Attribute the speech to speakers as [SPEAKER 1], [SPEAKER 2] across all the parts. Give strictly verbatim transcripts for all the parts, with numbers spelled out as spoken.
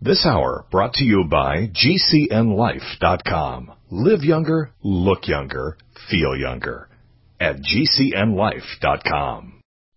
[SPEAKER 1] This hour brought to you by G C N life dot com. Live younger, look younger, feel younger at G C N life dot com.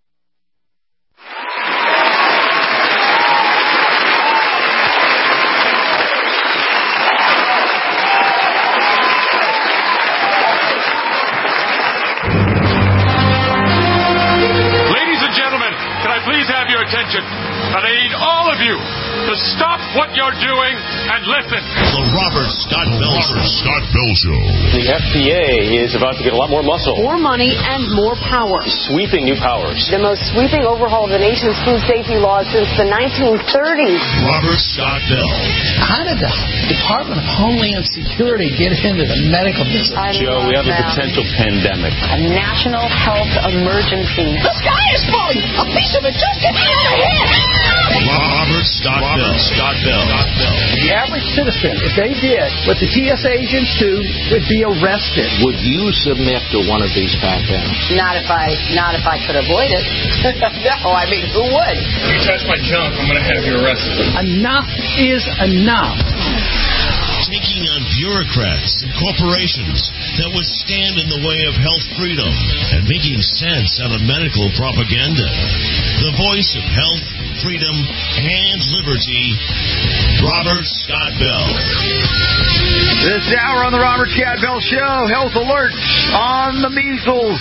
[SPEAKER 2] Ladies and gentlemen, can I please have your attention? And I need all of you to stop what you're doing and listen.
[SPEAKER 3] The Robert Scott Bell Show. Scott Bell Show.
[SPEAKER 4] The F D A is about to get a lot more muscle.
[SPEAKER 5] More money and more power.
[SPEAKER 4] Sweeping new powers.
[SPEAKER 5] The most sweeping overhaul of the nation's food safety laws since the nineteen thirties.
[SPEAKER 3] Robert Scott Bell.
[SPEAKER 6] How did the Department of Homeland Security get into the medical business?
[SPEAKER 5] I
[SPEAKER 4] Joe, we have a potential pandemic.
[SPEAKER 5] A national health emergency.
[SPEAKER 6] The sky is falling! A piece of it just hit me in the head!
[SPEAKER 3] Robert Scott Bell. Robert Scott Bell.
[SPEAKER 6] The average citizen, if they did what the T S A agents do, would be arrested.
[SPEAKER 7] Would you submit to one of these pat downs?
[SPEAKER 5] Not if I, not if I could avoid it. No, I mean, who would?
[SPEAKER 2] If you touch my junk, I'm going to have you arrested.
[SPEAKER 6] Enough is enough.
[SPEAKER 3] Taking on bureaucrats and corporations that would stand in the way of health freedom and making sense out of medical propaganda. The voice of health, freedom, and liberty, Robert Scott Bell.
[SPEAKER 8] This hour on the Robert Scott Bell Show, health alert on the measles.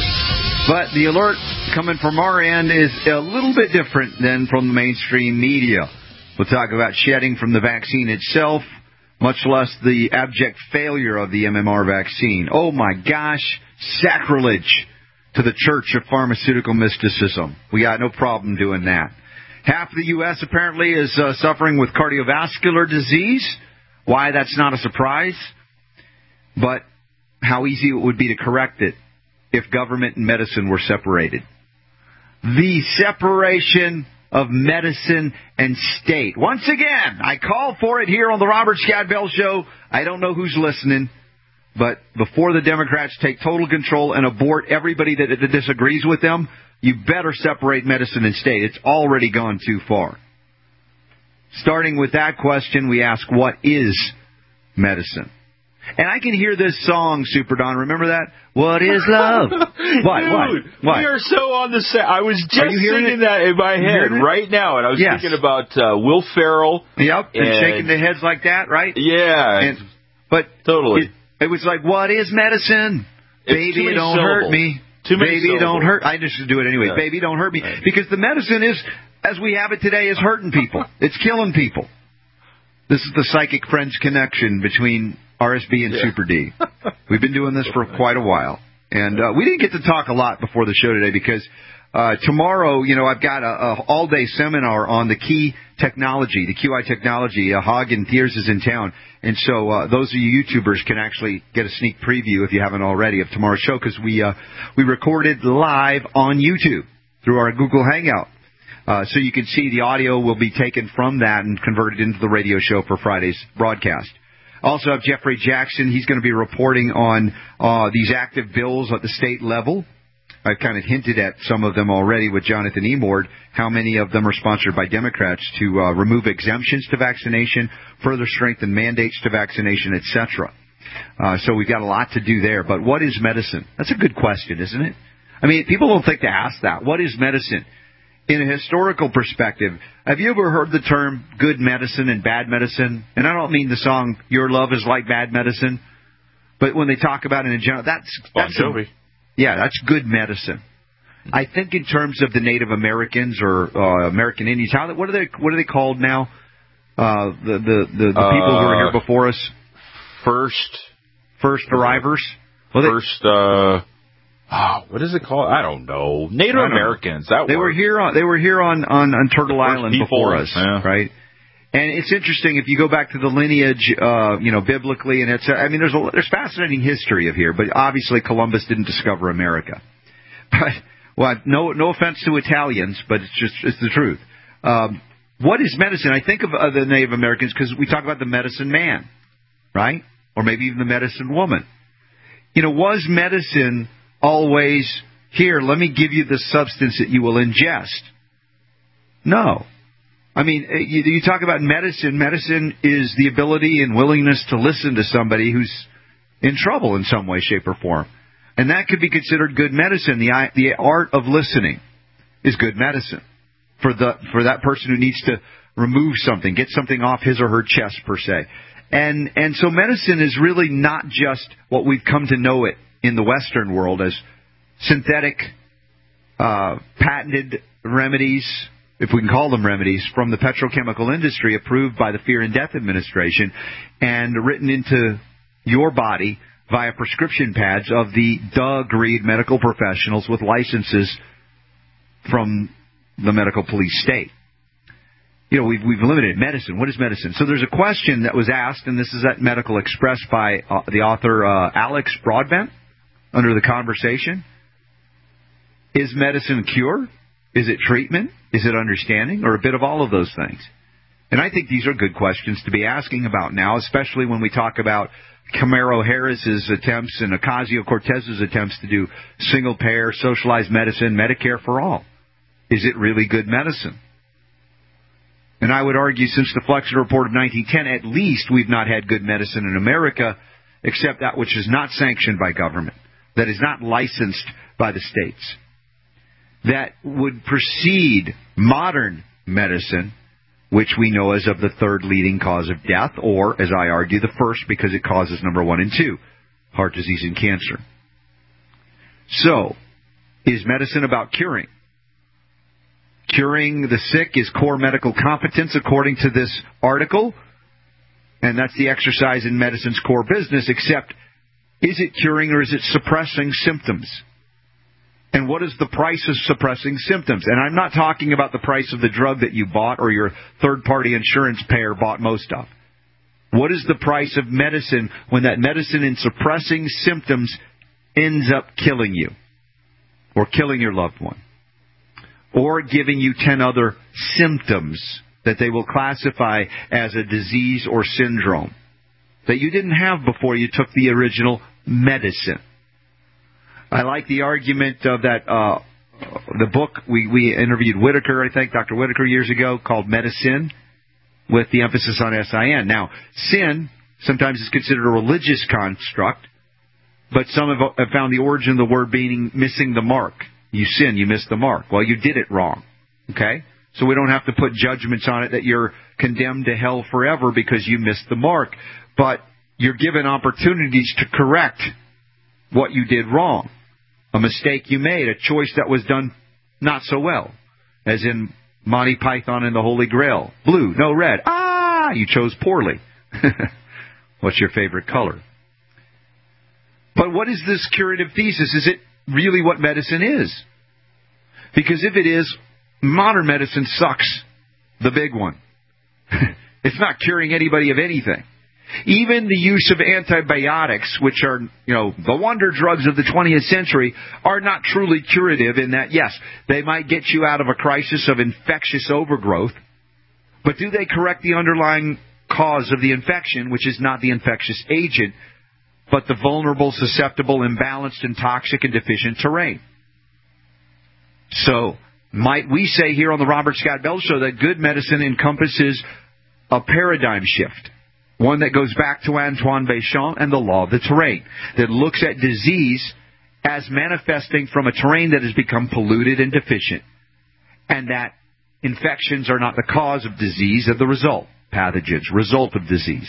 [SPEAKER 8] But the alert coming from our end is a little bit different than from the mainstream media. We'll talk about shedding from the vaccine itself, much less the abject failure of the M M R vaccine. Oh, my gosh, sacrilege to the Church of Pharmaceutical Mysticism. We got no problem doing that. Half the U S apparently is uh, suffering with cardiovascular disease. Why, that's not a surprise. But how easy it would be to correct it if government and medicine were separated. The separation of medicine and state. Once again, I call for it here on the Robert Scott Bell Show. I don't know who's listening, but before the Democrats take total control and abort everybody that, that disagrees with them, you better separate medicine and state. It's already gone too far. Starting with that question, we ask, what is medicine? And I can hear this song, Super Don. Remember that? What is love? What?
[SPEAKER 9] Dude,
[SPEAKER 8] what? What?
[SPEAKER 9] We are so on the set. I was just singing
[SPEAKER 8] it?
[SPEAKER 9] that in my head right now, and I was
[SPEAKER 8] yes.
[SPEAKER 9] thinking about uh, Will Ferrell.
[SPEAKER 8] Yep, and,
[SPEAKER 9] and
[SPEAKER 8] shaking their heads like that, right?
[SPEAKER 9] Yeah.
[SPEAKER 8] And, but
[SPEAKER 9] totally.
[SPEAKER 8] It, it was like, what is medicine?
[SPEAKER 9] It's
[SPEAKER 8] Baby, don't
[SPEAKER 9] syllables.
[SPEAKER 8] hurt me.
[SPEAKER 9] Too many
[SPEAKER 8] Baby,
[SPEAKER 9] syllables.
[SPEAKER 8] don't hurt. I just do it anyway.
[SPEAKER 9] Yeah.
[SPEAKER 8] Baby, don't hurt me.
[SPEAKER 9] Right.
[SPEAKER 8] Because the medicine is, as we have it today, is hurting people. It's killing people. This is the Psychic Friends connection between R S B and
[SPEAKER 9] yeah.
[SPEAKER 8] Super D. We've been doing this for quite a while. And uh, we didn't get to talk a lot before the show today because uh, tomorrow, you know, I've got a, a all-day seminar on the key technology, the Q I technology. Uh, Hog and Thiers is in town. And so uh, those of you YouTubers can actually get a sneak preview, if you haven't already, of tomorrow's show because we, uh, we recorded live on YouTube through our Google Hangout. Uh, so you can see the audio will be taken from that and converted into the radio show for Friday's broadcast. Also have Jeffrey Jackson. He's going to be reporting on uh, these active bills at the state level. I've kind of hinted at some of them already with Jonathan Emord, how many of them are sponsored by Democrats to uh, remove exemptions to vaccination, further strengthen mandates to vaccination, et cetera. Uh, so we've got a lot to do there. But what is medicine? That's a good question, isn't it? I mean, people don't think to ask that. What is medicine? In a historical perspective, have you ever heard the term good medicine and bad medicine? And I don't mean the song, Your Love is Like Bad Medicine. But when they talk about it in general, that's, that's
[SPEAKER 9] Bon Jovi.
[SPEAKER 8] A, yeah, that's good medicine. I think in terms of the Native Americans or uh, American Indians, how what are they what are they called now? Uh, the the the, the uh, people who were here before us,
[SPEAKER 9] first
[SPEAKER 8] first arrivers,
[SPEAKER 9] well, they, first. Uh, oh, what is it called? I don't know. Native don't Americans. Know. That
[SPEAKER 8] they
[SPEAKER 9] works.
[SPEAKER 8] were here on they were here on on, on Turtle Island
[SPEAKER 9] people,
[SPEAKER 8] before us,
[SPEAKER 9] yeah.
[SPEAKER 8] right? And it's interesting if you go back to the lineage, uh, you know, biblically, and it's. I mean, there's a there's fascinating history of here, but obviously Columbus didn't discover America. But well, no no offense to Italians, but it's just it's the truth. Um, what is medicine? I think of uh, the Native Americans because we talk about the medicine man, right? Or maybe even the medicine woman. You know, was medicine always here? Let me give you the substance that you will ingest. No. I mean, you, you talk about medicine. Medicine is the ability and willingness to listen to somebody who's in trouble in some way, shape, or form. And that could be considered good medicine. The the art of listening is good medicine for the for that person who needs to remove something, get something off his or her chest, per se. And and so medicine is really not just what we've come to know it in the Western world as synthetic, uh, patented remedies, if we can call them remedies, from the petrochemical industry, approved by the Fear and Death Administration and written into your body via prescription pads of the agreed medical professionals with licenses from the medical police state. You know, we've, we've eliminated medicine. What is medicine? So there's a question that was asked, and this is at Medical Express by uh, the author uh, Alex Broadbent under the conversation. Is medicine a cure? Is it treatment? Is it understanding? Or a bit of all of those things? And I think these are good questions to be asking about now, especially when we talk about Camaro Harris's attempts and Ocasio-Cortez's attempts to do single-payer, socialized medicine, Medicare for all. Is it really good medicine? And I would argue since the Flexner Report of nineteen ten, at least we've not had good medicine in America, except that which is not sanctioned by government, that is not licensed by the states, that would precede modern medicine, which we know as of the third leading cause of death, or, as I argue, the first because it causes number one and two, heart disease and cancer. So, is medicine about curing? Curing the sick is core medical competence, according to this article, and that's the exercise in medicine's core business, except is it curing or is it suppressing symptoms? And what is the price of suppressing symptoms? And I'm not talking about the price of the drug that you bought or your third-party insurance payer bought most of. What is the price of medicine when that medicine in suppressing symptoms ends up killing you or killing your loved one or giving you ten other symptoms that they will classify as a disease or syndrome that you didn't have before you took the original medicine? I like the argument of that, uh, the book, we, we interviewed Whitaker, I think, Doctor Whitaker years ago, called Medicine, with the emphasis on S I N. Now, sin sometimes is considered a religious construct, but some have, have found the origin of the word being missing the mark. You sin, you miss the mark. Well, you did it wrong, okay? So we don't have to put judgments on it that you're condemned to hell forever because you missed the mark. But you're given opportunities to correct what you did wrong, a mistake you made, a choice that was done not so well, as in Monty Python and the Holy Grail. Blue, no red. Ah, you chose poorly. What's your favorite color? But what is this curative thesis? Is it really what medicine is? Because if it is, modern medicine sucks. The big one. It's not curing anybody of anything. Even the use of antibiotics, which are, you know, the wonder drugs of the twentieth century, are not truly curative in that, yes, they might get you out of a crisis of infectious overgrowth, but do they correct the underlying cause of the infection, which is not the infectious agent, but the vulnerable, susceptible, imbalanced, and toxic and deficient terrain? So, might we say here on the Robert Scott Bell Show that good medicine encompasses a paradigm shift? One that goes back to Antoine Béchamp and the law of the terrain, that looks at disease as manifesting from a terrain that has become polluted and deficient, and that infections are not the cause of disease, they're the result, pathogens, result of disease.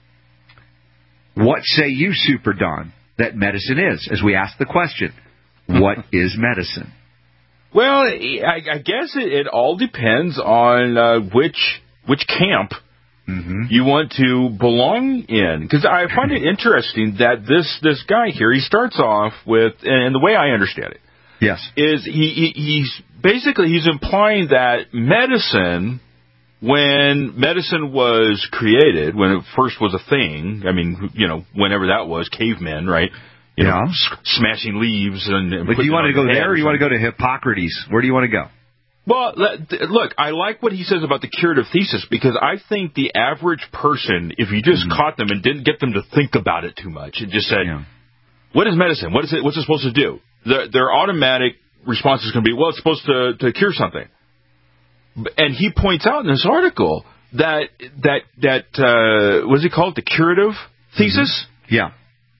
[SPEAKER 8] What say you, Super Don, that medicine is? As we ask the question, what is medicine?
[SPEAKER 9] Well, I, I guess it, it all depends on uh, which which camp Mm-hmm. you want to belong in. Because I find it interesting that this this guy here, he starts off with, and the way I understand it,
[SPEAKER 8] yes,
[SPEAKER 9] is he, he he's basically he's implying that medicine, when medicine was created, when it first was a thing, I mean, you know, whenever that was, cavemen, right? You
[SPEAKER 8] yeah.
[SPEAKER 9] know, s- smashing leaves and. and
[SPEAKER 8] but do you want to go there, or do you want to go to Hippocrates? Where do you want to go?
[SPEAKER 9] Well, look, I like what he says about the curative thesis, because I think the average person, if you just mm-hmm. caught them and didn't get them to think about it too much and just said, yeah. what is medicine? What is it? What's it supposed to do? Their, their automatic response is going to be, well, it's supposed to, to cure something. And he points out in this article that that that uh, what is it called? The curative thesis.
[SPEAKER 8] Mm-hmm. Yeah,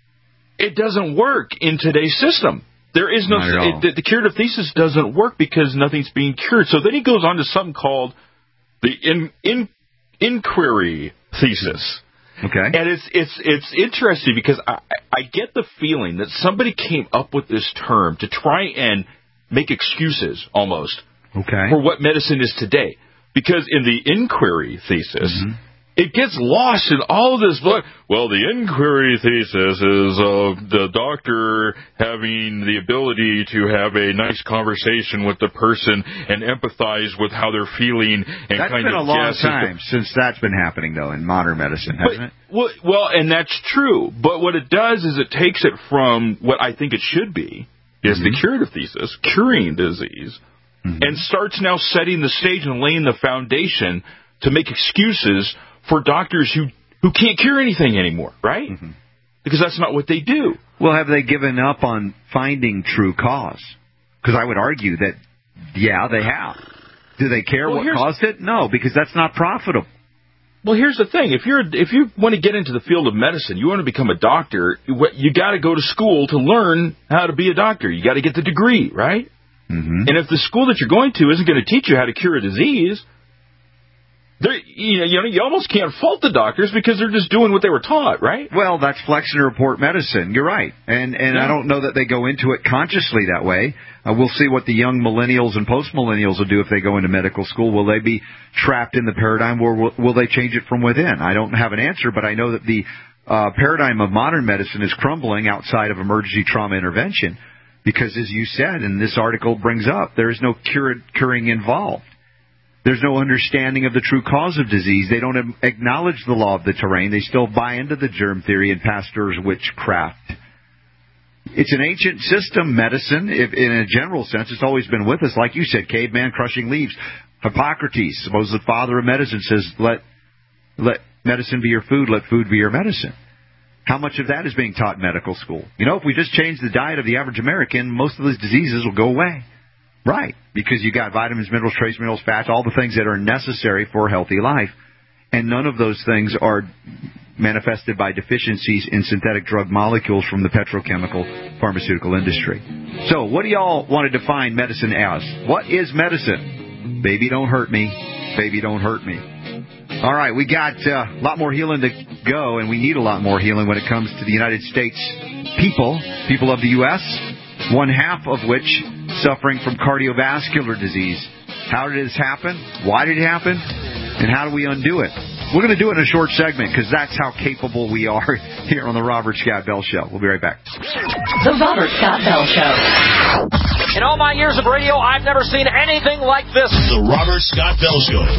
[SPEAKER 9] it doesn't work in today's system. There is no it, the, the curative thesis doesn't work because nothing's being cured. So then he goes on to something called the in, in inquiry thesis.
[SPEAKER 8] Okay,
[SPEAKER 9] and it's it's it's interesting because I I get the feeling that somebody came up with this term to try and make excuses almost
[SPEAKER 8] okay.
[SPEAKER 9] for what medicine is today. Because in the inquiry thesis, mm-hmm. it gets lost in all of this book. Well, the inquiry thesis is of the doctor having the ability to have a nice conversation with the person and empathize with how they're feeling. And
[SPEAKER 8] that's
[SPEAKER 9] kind
[SPEAKER 8] been
[SPEAKER 9] of
[SPEAKER 8] a long
[SPEAKER 9] guess
[SPEAKER 8] time
[SPEAKER 9] the,
[SPEAKER 8] since that's been happening, though, in modern medicine, hasn't
[SPEAKER 9] but,
[SPEAKER 8] it?
[SPEAKER 9] Well, well, and that's true. But what it does is it takes it from what I think it should be, is mm-hmm. the curative thesis, curing disease, mm-hmm. and starts now setting the stage and laying the foundation to make excuses for doctors who, who can't cure anything anymore, right? Mm-hmm. Because that's not what they do.
[SPEAKER 8] Well, have they given up on finding true cause? Because I would argue that, yeah, they have. Do they care well, what caused it? No, because that's not profitable.
[SPEAKER 9] Well, here's the thing. If you're if you want to get into the field of medicine, you want to become a doctor, you got to go to school to learn how to be a doctor. You got to get the degree, right?
[SPEAKER 8] Mm-hmm.
[SPEAKER 9] And if the school that you're going to isn't going to teach you how to cure a disease, you know, you know, you almost can't fault the doctors because they're just doing what they were taught, right?
[SPEAKER 8] Well, that's Flexner Report medicine. You're right. And and yeah. I don't know that they go into it consciously that way. Uh, we'll see what the young millennials and post-millennials will do if they go into medical school. Will they be trapped in the paradigm, or will, will they change it from within? I don't have an answer, but I know that the uh, paradigm of modern medicine is crumbling outside of emergency trauma intervention because, as you said, and this article brings up, there is no cure, curing involved. There's no understanding of the true cause of disease. They don't acknowledge the law of the terrain. They still buy into the germ theory and Pasteur's witchcraft. It's an ancient system, medicine. If, in a general sense, it's always been with us. Like you said, caveman crushing leaves. Hippocrates, suppose the father of medicine, says, let, let medicine be your food, let food be your medicine. How much of that is being taught in medical school? You know, if we just change the diet of the average American, most of these diseases will go away. Right, because you got vitamins, minerals, trace minerals, fats, all the things that are necessary for a healthy life. And none of those things are manifested by deficiencies in synthetic drug molecules from the petrochemical pharmaceutical industry. So what do y'all want to define medicine as? What is medicine? Baby, don't hurt me. Baby, don't hurt me. All right, we got uh, a lot more healing to go, and we need a lot more healing when it comes to the United States people, people of the U S, one half of which suffering from cardiovascular disease. How did this happen? Why did it happen? And how do we undo it? We're going to do it in a short segment because that's how capable we are here on the Robert Scott Bell Show. We'll be right back.
[SPEAKER 10] The Robert Scott Bell Show. In all my years of radio, I've never seen anything like this.
[SPEAKER 3] The Robert Scott Bell Show.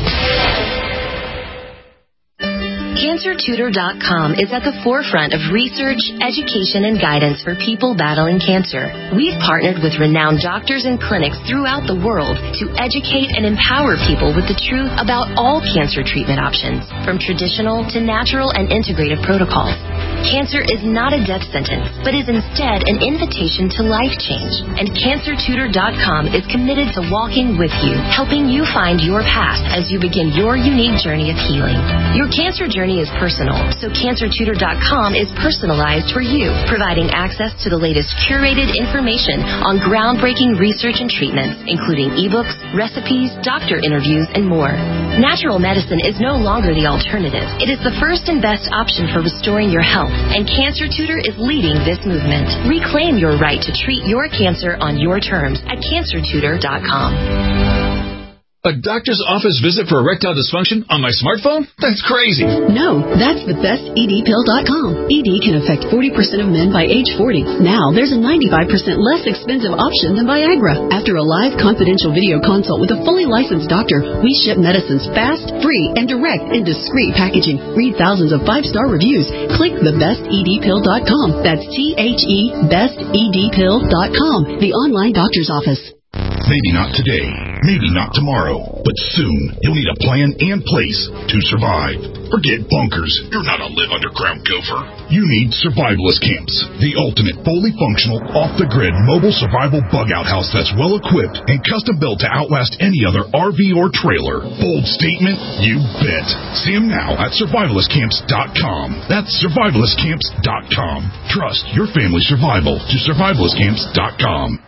[SPEAKER 11] Cancer Tutor dot com is at the forefront of research, education, and guidance for people battling cancer. We've partnered with renowned doctors and clinics throughout the world to educate and empower people with the truth about all cancer treatment options, from traditional to natural and integrative protocols. Cancer is not a death sentence, but is instead an invitation to life change. And Cancer Tutor dot com is committed to walking with you, helping you find your path as you begin your unique journey of healing. Your cancer journey is personal, so Cancer Tutor dot com is personalized for you, providing access to the latest curated information on groundbreaking research and treatments, including ebooks, recipes, doctor interviews, and more. Natural medicine is no longer the alternative. It is the first and best option for restoring your health, and Cancer Tutor is leading this movement. Reclaim your right to treat your cancer on your terms at Cancer Tutor dot com.
[SPEAKER 12] A doctor's office visit for erectile dysfunction on my smartphone? That's crazy.
[SPEAKER 13] No, that's the best E D pill dot com. E D can affect forty percent of men by age forty. Now, there's a ninety-five percent less expensive option than Viagra. After a live confidential video consult with a fully licensed doctor, we ship medicines fast, free, and direct in discreet packaging. Read thousands of five-star reviews. Click the best E D pill dot com. That's T H E best E D pill dot com, the online doctor's office.
[SPEAKER 14] Maybe not today, maybe not tomorrow, but soon you'll need a plan and place to survive. Forget bunkers. You're not a live underground gopher. You need Survivalist Camps, the ultimate fully functional, off-the-grid mobile survival bug-out house that's well-equipped and custom-built to outlast any other R V or trailer. Bold statement? You bet. See them now at survivalist camps dot com. That's survivalist camps dot com. Trust your family's survival to survivalist camps dot com.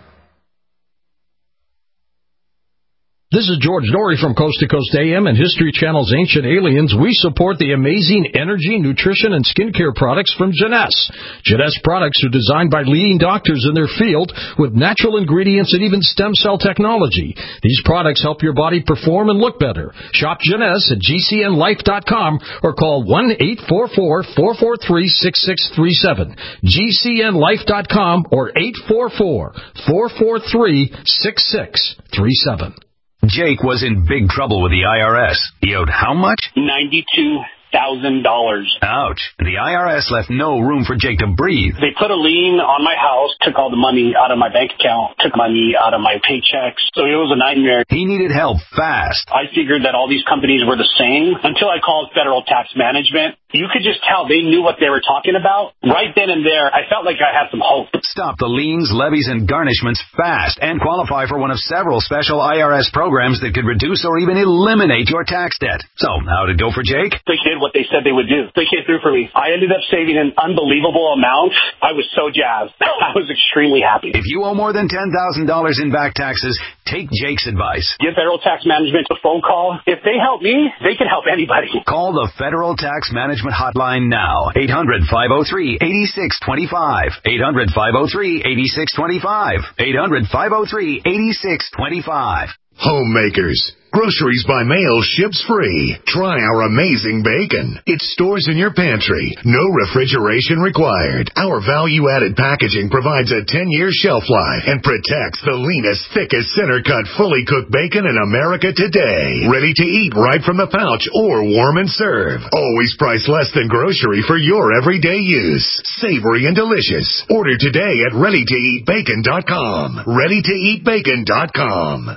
[SPEAKER 15] This is George Dory from Coast to Coast A M and History Channel's Ancient Aliens. We support the amazing energy, nutrition, and skincare products from Jeunesse. Jeunesse products are designed by leading doctors in their field with natural ingredients and even stem cell technology. These products help your body perform and look better. Shop Jeunesse at G C N life dot com or call one eight four four, four four three, six six three seven. G C N life dot com or eight four four, four four three, six six three seven.
[SPEAKER 16] Jake was in big trouble with the I R S. He owed how much?
[SPEAKER 17] ninety-two thousand dollars.
[SPEAKER 16] Ouch. The I R S left no room for Jake to breathe.
[SPEAKER 17] They put a lien on my house, took all the money out of my bank account, took money out of my paychecks. So it was a nightmare.
[SPEAKER 16] He needed help fast.
[SPEAKER 17] I figured that all these companies were the same until I called Federal Tax Management. You could just tell they knew what they were talking about. Right then and there, I felt like I had some hope.
[SPEAKER 16] Stop the liens, levies, and garnishments fast and qualify for one of several special I R S programs that could reduce or even eliminate your tax debt. So, how'd it go for Jake?
[SPEAKER 17] They did what they said they would do. They came through for me. I ended up saving an unbelievable amount. I was so jazzed. I was extremely happy.
[SPEAKER 16] If you owe more than ten thousand dollars in back taxes, take Jake's advice.
[SPEAKER 17] Give Federal Tax Management a phone call. If they help me, they can help anybody.
[SPEAKER 16] Call the Federal Tax Management hotline now. eight hundred, five oh three, eight six two five. eight hundred, five oh three, eight six two five. eight hundred, five oh three, eight six two five.
[SPEAKER 1] Homemakers. Groceries by mail ships free. Try our amazing bacon. It stores in your pantry. No refrigeration required. Our value-added packaging provides a ten-year shelf life and protects the leanest, thickest, center-cut, fully cooked bacon in America today. Ready to eat right from the pouch or warm and serve. Always priced less than grocery for your everyday use. Savory and delicious. Order today at ready to eat bacon dot com. ready to eat bacon dot com.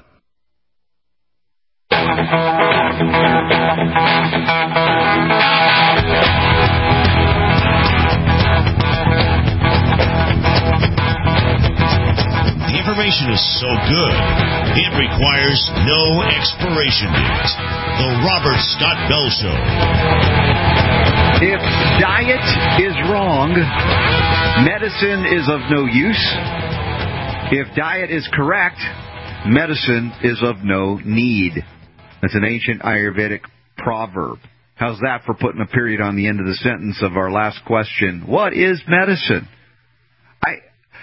[SPEAKER 3] The information is so good, it requires no expiration date. The Robert Scott Bell Show.
[SPEAKER 8] If diet is wrong, medicine is of no use. If diet is correct, medicine is of no need. That's an ancient Ayurvedic proverb. How's that for putting a period on the end of the sentence of our last question? What is medicine? I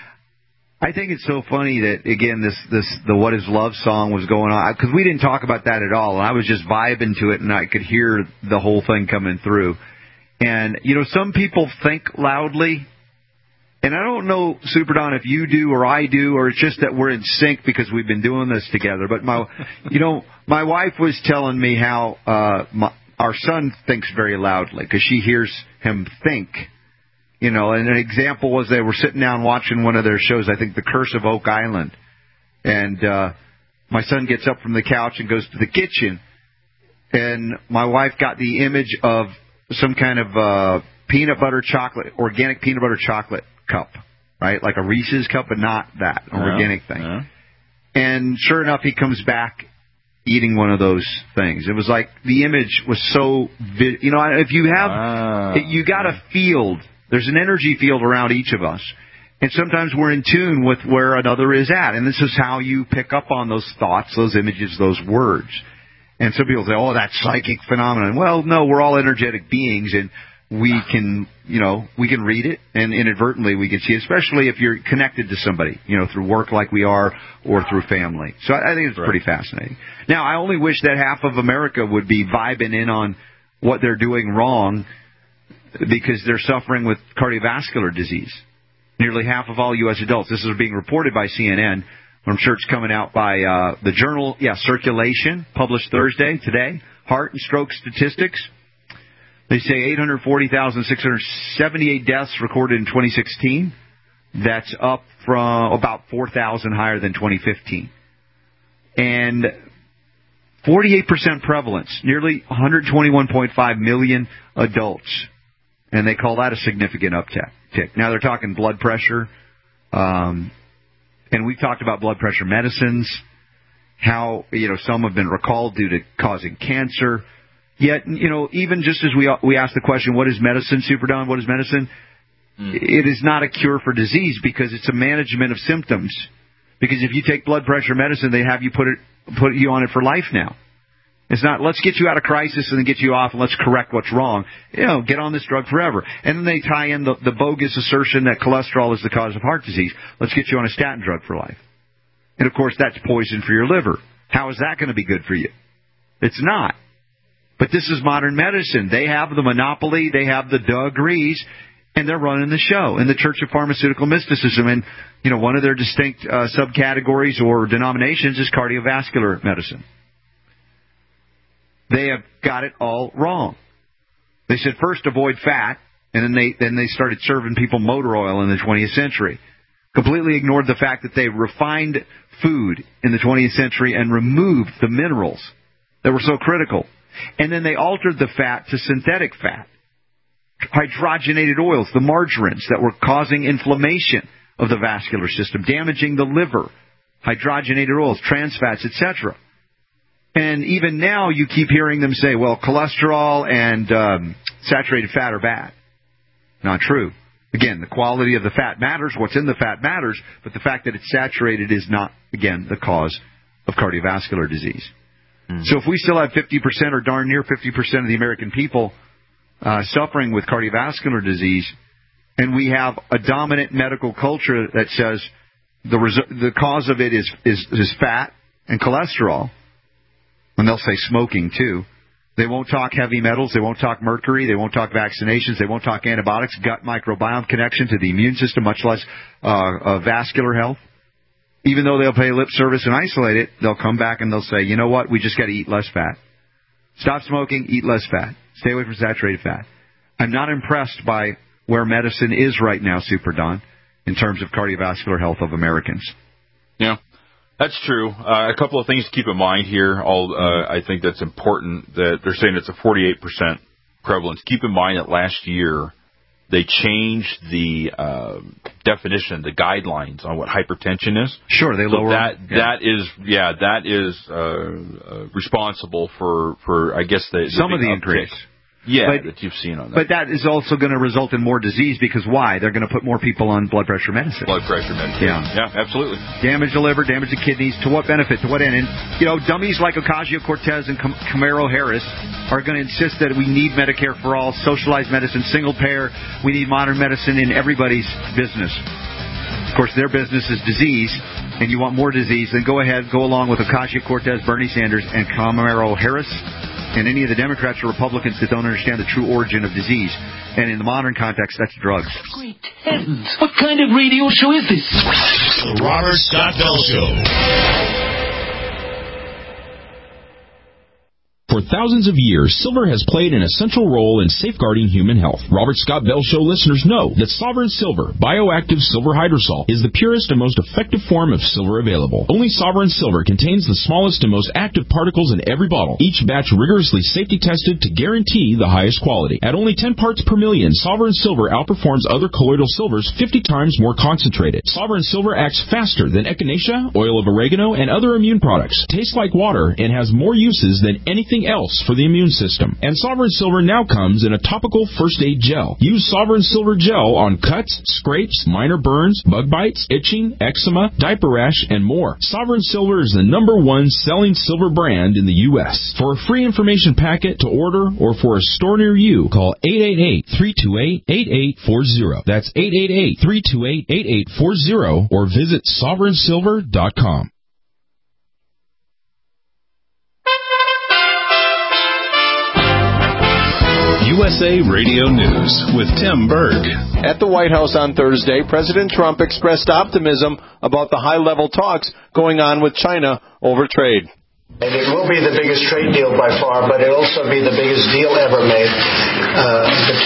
[SPEAKER 8] I think it's so funny that, again, this, this the What is Love song was going on, because we didn't talk about that at all, and I was just vibing to it, and I could hear the whole thing coming through. And, you know, some people think loudly, and I don't know, Super Don, if you do or I do, or it's just that we're in sync because we've been doing this together. But, my, you know, my wife was telling me how uh, my, our son thinks very loudly because she hears him think. You know, and an example was they were sitting down watching one of their shows, I think The Curse of Oak Island. And uh, my son gets up from the couch and goes to the kitchen. And my wife got the image of some kind of uh, peanut butter chocolate, organic peanut butter chocolate cup, right? Like a Reese's cup, but not that, an
[SPEAKER 9] yeah,
[SPEAKER 8] organic thing.
[SPEAKER 9] Yeah.
[SPEAKER 8] And sure enough, he comes back eating one of those things. It was like the image was so, vi- you know, if you have,
[SPEAKER 9] ah,
[SPEAKER 8] you got a field, there's an energy field around each of us. And sometimes we're in tune with where another is at. And this is how you pick up on those thoughts, those images, those words. And some people say, oh, that's psychic phenomenon. Well, no, we're all energetic beings, and we can, you know, we can read it, and inadvertently we can see it, especially if you're connected to somebody, you know, through work like we are or through family. So I think it's
[SPEAKER 9] right.
[SPEAKER 8] pretty fascinating. Now, I only wish that half of America would be vibing in on what they're doing wrong because they're suffering with cardiovascular disease. Nearly half of all U S adults. This is being reported by C N N. I'm sure it's coming out by uh, the journal, yeah, Circulation, published Thursday, today. Heart and stroke statistics. They say eight hundred forty thousand six hundred seventy-eight deaths recorded in twenty sixteen. That's up from about four thousand higher than twenty fifteen. And forty-eight percent prevalence, nearly one hundred twenty-one point five million adults. And they call that a significant uptick. Now they're talking blood pressure. Um, and we've talked about blood pressure medicines, how, you know, some have been recalled due to causing cancer. Yet, you know, even just as we we ask the question, what is medicine, Super Don? What is medicine? Mm. It is not a cure for disease because it's a management of symptoms. Because if you take blood pressure medicine, they have you put it put you on it for life now. It's not, let's get you out of crisis and then get you off and let's correct what's wrong. You know, get on this drug forever. And then they tie in the, the bogus assertion that cholesterol is the cause of heart disease. Let's get you on a statin drug for life. And, of course, that's poison for your liver. How is that going to be good for you? It's not. But this is modern medicine. They have the monopoly. They have the degrees. And they're running the show in the Church of Pharmaceutical Mysticism. And, you know, one of their distinct uh, subcategories or denominations is cardiovascular medicine. They have got it all wrong. They said first avoid fat, and then they then they started serving people motor oil in the twentieth century. Completely ignored the fact that they refined food in the twentieth century and removed the minerals that were so critical. And then they altered the fat to synthetic fat. Hydrogenated oils, the margarines that were causing inflammation of the vascular system, damaging the liver, hydrogenated oils, trans fats, et cetera. And even now you keep hearing them say, well, cholesterol and um, saturated fat are bad. Not true. Again, the quality of the fat matters, what's in the fat matters, but the fact that it's saturated is not, again, the cause of cardiovascular disease. Mm-hmm. So if we still have fifty percent or darn near fifty percent of the American people uh, suffering with cardiovascular disease, and we have a dominant medical culture that says the res- the cause of it is, is, is fat and cholesterol, and they'll say smoking, too. They won't talk heavy metals. They won't talk mercury. They won't talk vaccinations. They won't talk antibiotics, gut microbiome connection to the immune system, much less uh, uh, vascular health. Even though they'll pay lip service and isolate it, they'll come back and they'll say, you know what, we just got to eat less fat. Stop smoking, eat less fat. Stay away from saturated fat. I'm not impressed by where medicine is right now, Super Don, in terms of cardiovascular health of Americans.
[SPEAKER 9] Yeah. That's true. Uh, a couple of things to keep in mind here. All, uh, I think that's important that they're saying it's a forty-eight percent prevalence. Keep in mind that last year they changed the uh, definition, the guidelines on what hypertension is.
[SPEAKER 8] Sure, they
[SPEAKER 9] so
[SPEAKER 8] lower
[SPEAKER 9] that.
[SPEAKER 8] Yeah.
[SPEAKER 9] That is, yeah, that is uh, uh, responsible for, for I guess the, the
[SPEAKER 8] some of the
[SPEAKER 9] uptick.
[SPEAKER 8] increase.
[SPEAKER 9] Yeah,
[SPEAKER 8] but,
[SPEAKER 9] that you've seen on that.
[SPEAKER 8] But that is also going to result in more disease because why? They're going to put more people on blood pressure medicine.
[SPEAKER 9] Blood pressure medicine.
[SPEAKER 8] Yeah.
[SPEAKER 9] Yeah, absolutely.
[SPEAKER 8] Damage the liver, damage the kidneys. To what benefit? To what end? And, you know, dummies like Ocasio-Cortez and Cam- Camaro-Harris are going to insist that we need Medicare for all, socialized medicine, single payer. We need modern medicine in everybody's business. Of course, their business is disease, and you want more disease, then go ahead, go along with Ocasio-Cortez, Bernie Sanders, and Camaro-Harris, and any of the Democrats or Republicans that don't understand the true origin of disease. And in the modern context, that's drugs.
[SPEAKER 18] Great heavens! What kind of radio show is this?
[SPEAKER 3] The Robert Scott Bell Show.
[SPEAKER 19] For thousands of years, silver has played an essential role in safeguarding human health. Robert Scott Bell Show listeners know that Sovereign Silver, bioactive silver hydrosol, is the purest and most effective form of silver available. Only Sovereign Silver contains the smallest and most active particles in every bottle, each batch rigorously safety tested to guarantee the highest quality. At only ten parts per million, Sovereign Silver outperforms other colloidal silvers fifty times more concentrated. Sovereign Silver acts faster than echinacea, oil of oregano, and other immune products, tastes like water, and has more uses than anything else for the immune system. And Sovereign Silver now comes in a topical first aid gel. Use Sovereign Silver gel on cuts, scrapes, minor burns, bug bites, itching, eczema, diaper rash, and more. Sovereign Silver is the number one selling silver brand in the U S For a free information packet to order or for a store near you, call eight eight eight, three two eight, eight eight four zero. That's eight eight eight, three two eight, eight eight four zero or visit sovereign silver dot com.
[SPEAKER 20] U S A Radio News with Tim Berg.
[SPEAKER 21] At the White House on Thursday, President Trump expressed optimism about the high-level talks going on with China over trade.
[SPEAKER 22] And it will be the biggest trade deal by far, but it'll also be the biggest deal ever made. Uh, the two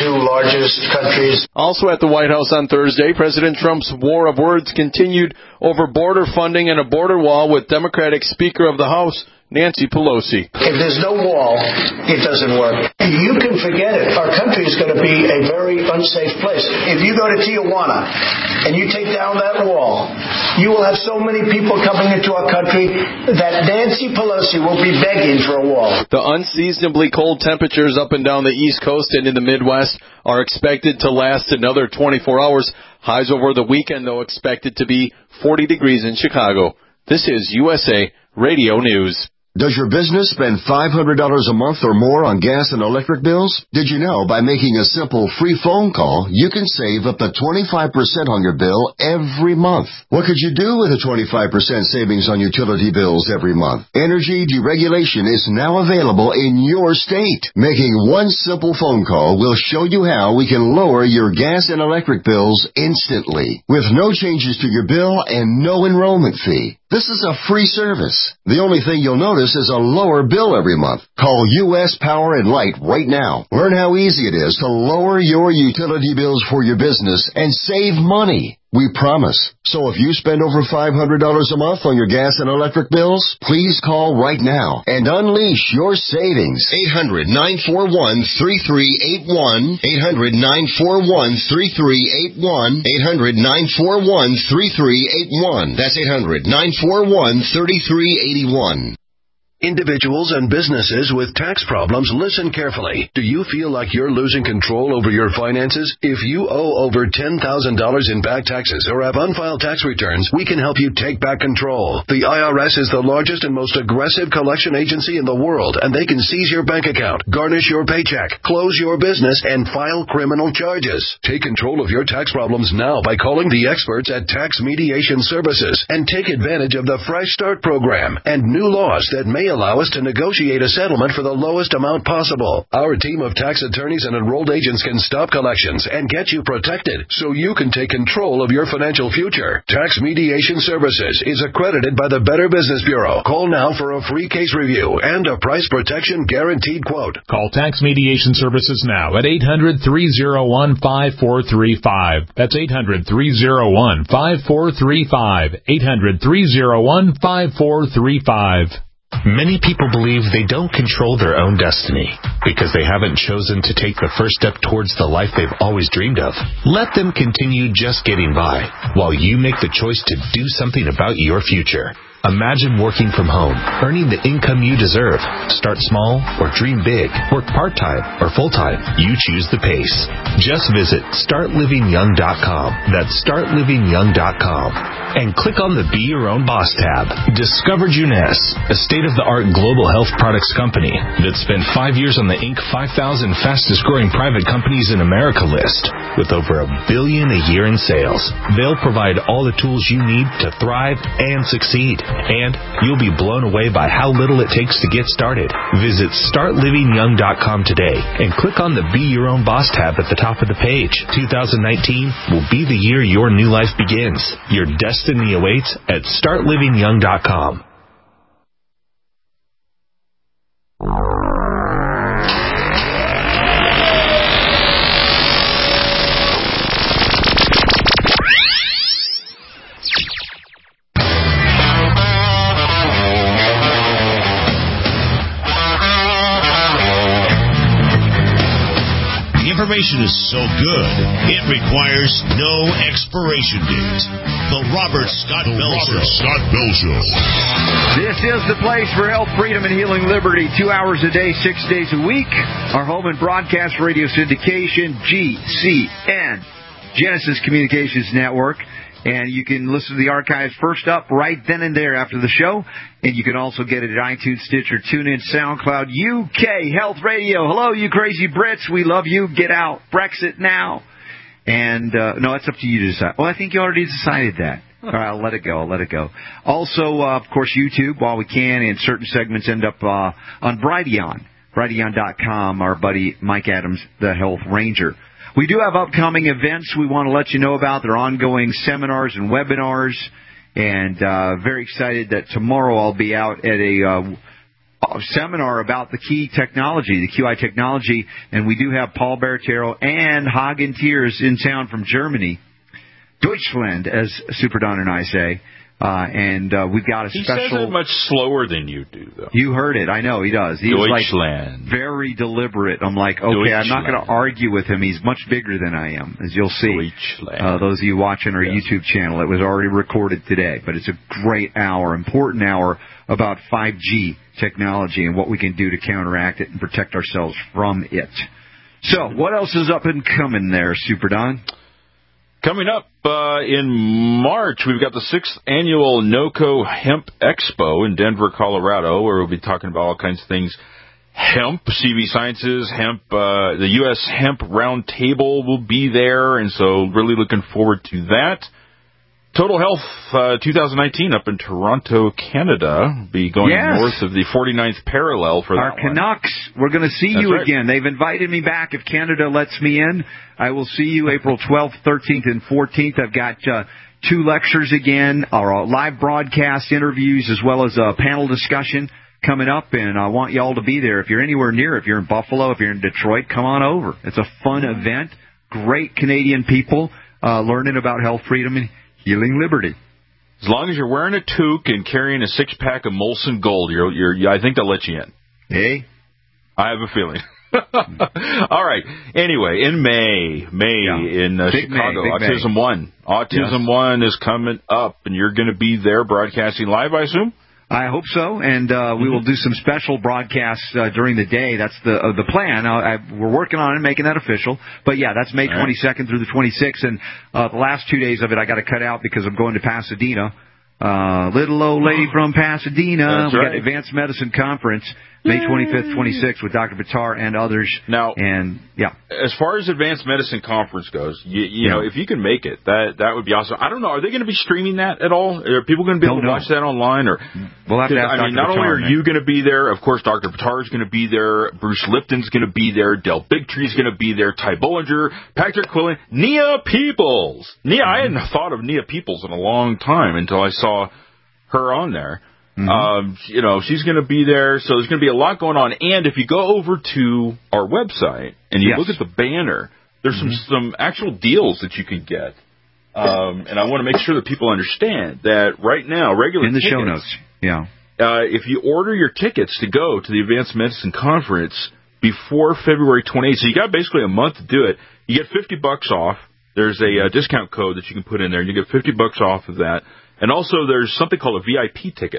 [SPEAKER 4] two largest countries.
[SPEAKER 21] Also at the White House on Thursday, President Trump's war of words continued over border funding and a border wall with Democratic Speaker of the House, Nancy Pelosi.
[SPEAKER 4] If there's no wall, it doesn't work. You can forget it. Our country is going to be a very unsafe place. If you go to Tijuana and you take down that wall, you will have so many people coming into our country that Nancy Pelosi will be begging for a wall.
[SPEAKER 21] The unseasonably cold temperatures up and down the East Coast and in the Midwest are expected to last another twenty-four hours. Highs over the weekend, though, expected to be forty degrees in Chicago. This is U S A Radio News.
[SPEAKER 22] Does your business spend five hundred dollars a month or more on gas and electric bills? Did you know by making a simple free phone call, you can save up to twenty-five percent on your bill every month? What could you do with a twenty-five percent savings on utility bills every month? Energy deregulation is now available in your state. Making one simple phone call will show you how we can lower your gas and electric bills instantly, with no changes to your bill and no enrollment fee. This is a free service. The only thing you'll notice is a lower bill every month. Call U S Power and Light right now. Learn how easy it is to lower your utility bills for your business and save money. We promise. So if you spend over five hundred dollars a month on your gas and electric bills, please call right now and unleash your savings.
[SPEAKER 1] eight hundred, nine four one, three three eight one. eight hundred, nine four one, three three eight one. eight hundred, nine four one, three three eight one. That's eight hundred, nine four one, three three eight one.
[SPEAKER 23] Individuals and businesses with tax problems, listen carefully. Do you feel like you're losing control over your finances? If you owe over ten thousand dollars in back taxes or have unfiled tax returns, we can help you take back control. The I R S is the largest and most aggressive collection agency in the world, and they can seize your bank account, garnish your paycheck, close your business, and file criminal charges. Take control of your tax problems now by calling the experts at Tax Mediation Services and take advantage of the Fresh Start program and new laws that may allow us to negotiate a settlement for the lowest amount possible. Our team of tax attorneys and enrolled agents can stop collections and get you protected so you can take control of your financial future. Tax Mediation Services is accredited by the Better Business Bureau. Call now for a free case review and a price protection guaranteed quote.
[SPEAKER 24] Call Tax Mediation Services now at eight hundred, three oh one, five four three five. That's eight hundred, three oh one, five four three five. eight hundred, three oh one, five four three five.
[SPEAKER 25] Many people believe they don't control their own destiny because they haven't chosen to take the first step towards the life they've always dreamed of. Let them continue just getting by while you make the choice to do something about your future. Imagine working from home, earning the income you deserve. Start small or dream big. Work part-time or full-time. You choose the pace. Just visit start living young dot com. That's start living young dot com. And click on the Be Your Own Boss tab. Discover Juness, a state-of-the-art global health products company that spent five years on the Inc five thousand fastest-growing private companies in America list with over a billion a year in sales. They'll provide all the tools you need to thrive and succeed. And you'll be blown away by how little it takes to get started. Visit start living young dot com today and click on the Be Your Own Boss tab at the top of the page. two thousand nineteen will be the year your new life begins. Your destiny awaits at start living young dot com.
[SPEAKER 3] Information is so good, it requires no expiration date. The Robert Scott
[SPEAKER 14] the
[SPEAKER 3] Bell
[SPEAKER 14] Robert
[SPEAKER 3] Show.
[SPEAKER 14] Scott Bell Show.
[SPEAKER 8] This is the place for health, freedom, and healing liberty. Two hours a day, six days a week. Our home and broadcast radio syndication, G C N, Genesis Communications Network. And you can listen to the archives first up right then and there after the show. And you can also get it at iTunes, Stitcher, TuneIn, SoundCloud, U K Health Radio. Hello, you crazy Brits. We love you. Get out. Brexit now. And, uh, no, it's up to you to decide. Well, I think you already decided that. All right, I'll let it go. I'll let it go. Also, uh, of course, YouTube, while we can, and certain segments end up uh, on Brighteon, Brighteon dot com, our buddy Mike Adams, the Health Ranger. We do have upcoming events we want to let you know about. They're ongoing seminars and webinars. And uh very excited that tomorrow I'll be out at a uh seminar about the key technology, the Q I technology, and we do have Paul Baratero and Hagen Tiers in town from Germany, Deutschland, as Super Don and I say. Uh, and uh, we've got a
[SPEAKER 9] he
[SPEAKER 8] special...
[SPEAKER 9] He says it much slower than you do, though.
[SPEAKER 8] You heard it. I know, he does. He's
[SPEAKER 9] Deutschland.
[SPEAKER 8] Like very deliberate. I'm like, okay, I'm not going to argue with him. He's much bigger than I am, as you'll see. Uh, those of you watching our yes. YouTube channel, it was already recorded today. But it's a great hour, important hour about five G technology and what we can do to counteract it and protect ourselves from it. So, what else is up and coming there, Super Don?
[SPEAKER 9] Coming up uh, in March, we've got the sixth annual NOCO Hemp Expo in Denver, Colorado, where we'll be talking about all kinds of things. Hemp, C V Sciences, hemp, uh, the U S Hemp Roundtable will be there, and so really looking forward to that. Total Health uh, twenty nineteen up in Toronto, Canada, be going
[SPEAKER 8] yes.
[SPEAKER 9] north of the forty-ninth parallel for
[SPEAKER 8] Our
[SPEAKER 9] that
[SPEAKER 8] Canucks,
[SPEAKER 9] one.
[SPEAKER 8] we're going to see
[SPEAKER 9] That's
[SPEAKER 8] you
[SPEAKER 9] right.
[SPEAKER 8] again. They've invited me back. If Canada lets me in, I will see you April twelfth, thirteenth, and fourteenth. I've got uh, two lectures again, our live broadcast interviews, as well as a panel discussion coming up, and I want you all to be there. If you're anywhere near, if you're in Buffalo, if you're in Detroit, come on over. It's a fun event. Great Canadian people uh, learning about health, freedom, and healing liberty.
[SPEAKER 9] As long as you're wearing a toque and carrying a six-pack of Molson Gold, you're, you're, I think they'll let you in.
[SPEAKER 8] Hey?
[SPEAKER 9] I have a feeling. All right. Anyway, in May, May yeah. in uh, Chicago,
[SPEAKER 8] May,
[SPEAKER 9] Autism
[SPEAKER 8] May.
[SPEAKER 9] One. Autism yes. One is coming up, and you're going to be there broadcasting live, I assume?
[SPEAKER 8] I hope so, and uh, we will do some special broadcasts uh, during the day. That's the uh, the plan. I, I, we're working on it, making that official. But, yeah, that's May twenty-second through the twenty-sixth, and uh, the last two days of it I got to cut out because I'm going to Pasadena. Uh, little old lady from Pasadena.
[SPEAKER 9] That's
[SPEAKER 8] we
[SPEAKER 9] right.
[SPEAKER 8] got Advanced Medicine Conference, May twenty-fifth, twenty-sixth, with Doctor Bitar and others.
[SPEAKER 9] Now,
[SPEAKER 8] and yeah,
[SPEAKER 9] as far as Advanced Medicine Conference goes, you, you
[SPEAKER 8] yeah.
[SPEAKER 9] know, if you can make it, that that would be awesome. I don't know. Are they going to be streaming that at all? Are people going to be able
[SPEAKER 8] don't
[SPEAKER 9] to
[SPEAKER 8] know.
[SPEAKER 9] watch that online? Or
[SPEAKER 8] we'll have to ask
[SPEAKER 9] I mean,
[SPEAKER 8] Doctor
[SPEAKER 9] not
[SPEAKER 8] Bitar,
[SPEAKER 9] only are
[SPEAKER 8] man.
[SPEAKER 9] you going to be there, of course, Doctor Bitar is going to be there. Bruce Lipton's going to be there. Del Bigtree's going to be there. Ty Bollinger, Patrick Quillen, Nia Peoples. Nia, mm-hmm. I hadn't thought of Nia Peoples in a long time until I saw her on there. Mm-hmm. Um, you know, she's going to be there, so there's going to be a lot going on. And if you go over to our website and you
[SPEAKER 8] yes.
[SPEAKER 9] look at the banner, there's mm-hmm. some, some actual deals that you can get. Um, and I want to make sure that people understand that right now, regular
[SPEAKER 8] in the
[SPEAKER 9] tickets,
[SPEAKER 8] show notes, yeah.
[SPEAKER 9] Uh, if you order your tickets to go to the Advanced Medicine Conference before February twenty-eighth, so you got basically a month to do it, you get fifty bucks off. There's a, a discount code that you can put in there, and you get fifty bucks off of that. And also, there's something called a V I P ticket.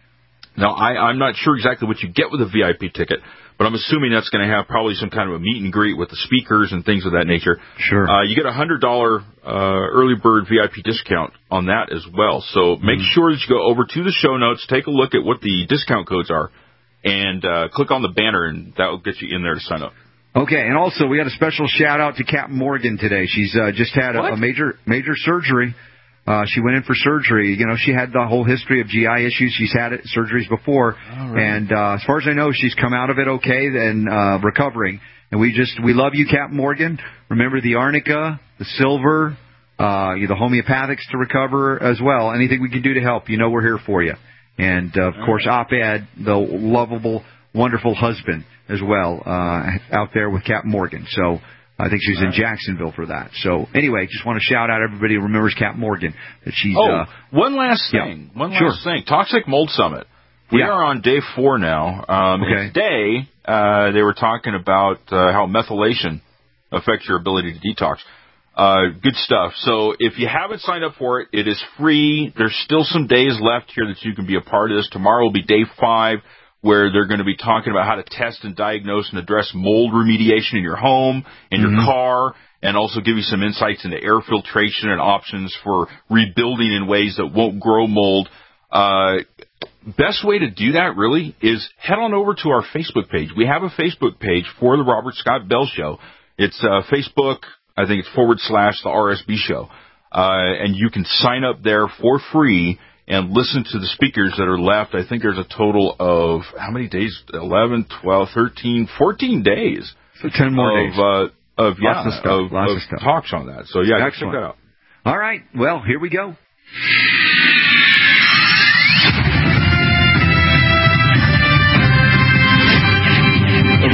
[SPEAKER 9] Now, I, I'm not sure exactly what you get with a V I P ticket, but I'm assuming that's going to have probably some kind of a meet and greet with the speakers and things of that nature.
[SPEAKER 8] Sure.
[SPEAKER 9] Uh, you get a one hundred dollars uh, early bird V I P discount on that as well. So make
[SPEAKER 8] mm.
[SPEAKER 9] sure that you go over to the show notes, take a look at what the discount codes are, and uh, click on the banner, and that will get you in there to sign up.
[SPEAKER 8] Okay, and also we had a special shout-out to Captain Morgan today. She's uh, just had a, a major major surgery. Uh, she went in for surgery. You know, she had the whole history of G I issues. She's had it, surgeries before.
[SPEAKER 9] All right.
[SPEAKER 8] And uh, as far as I know, she's come out of it okay and uh, recovering. And we just, we love you, Captain Morgan. Remember the arnica, the silver, uh, the homeopathics to recover as well. Anything we can do to help, you know we're here for you. And, uh, of All course, right. Op-Ed, the lovable, wonderful husband as well, uh, out there with Captain Morgan. So I think she's All in right. Jacksonville for that. So, anyway, just want to shout out everybody who remembers Cap Morgan. That she's.
[SPEAKER 9] Oh,
[SPEAKER 8] uh,
[SPEAKER 9] one last thing.
[SPEAKER 8] Yeah,
[SPEAKER 9] one
[SPEAKER 8] sure.
[SPEAKER 9] last thing. Toxic Mold Summit. We
[SPEAKER 8] yeah.
[SPEAKER 9] are on day four now. Um,
[SPEAKER 8] okay.
[SPEAKER 9] Today, uh, they were talking about uh, how methylation affects your ability to detox. Uh, good stuff. So if you haven't signed up for it, it is free. There's still some days left here that you can be a part of this. Tomorrow will be day five, where they're going to be talking about how to test and diagnose and address mold remediation in your home, in
[SPEAKER 8] mm-hmm.
[SPEAKER 9] your car, and also give you some insights into air filtration and options for rebuilding in ways that won't grow mold. Uh, best way to do that, really, is head on over to our Facebook page. We have a Facebook page for the Robert Scott Bell Show. It's uh, Facebook, I think it's forward slash the R S B Show. Uh, and you can sign up there for free and listen to the speakers that are left. I think there's a total of, how many days? eleven, twelve, thirteen, fourteen days.
[SPEAKER 8] So ten more
[SPEAKER 9] of,
[SPEAKER 8] days.
[SPEAKER 9] Uh, of, yeah,
[SPEAKER 8] Lots of stuff.
[SPEAKER 9] Of,
[SPEAKER 8] Lots
[SPEAKER 9] of
[SPEAKER 8] of stuff.
[SPEAKER 9] talks on that. So, yeah,
[SPEAKER 8] Excellent.
[SPEAKER 9] check that out.
[SPEAKER 8] All right. Well, here we go.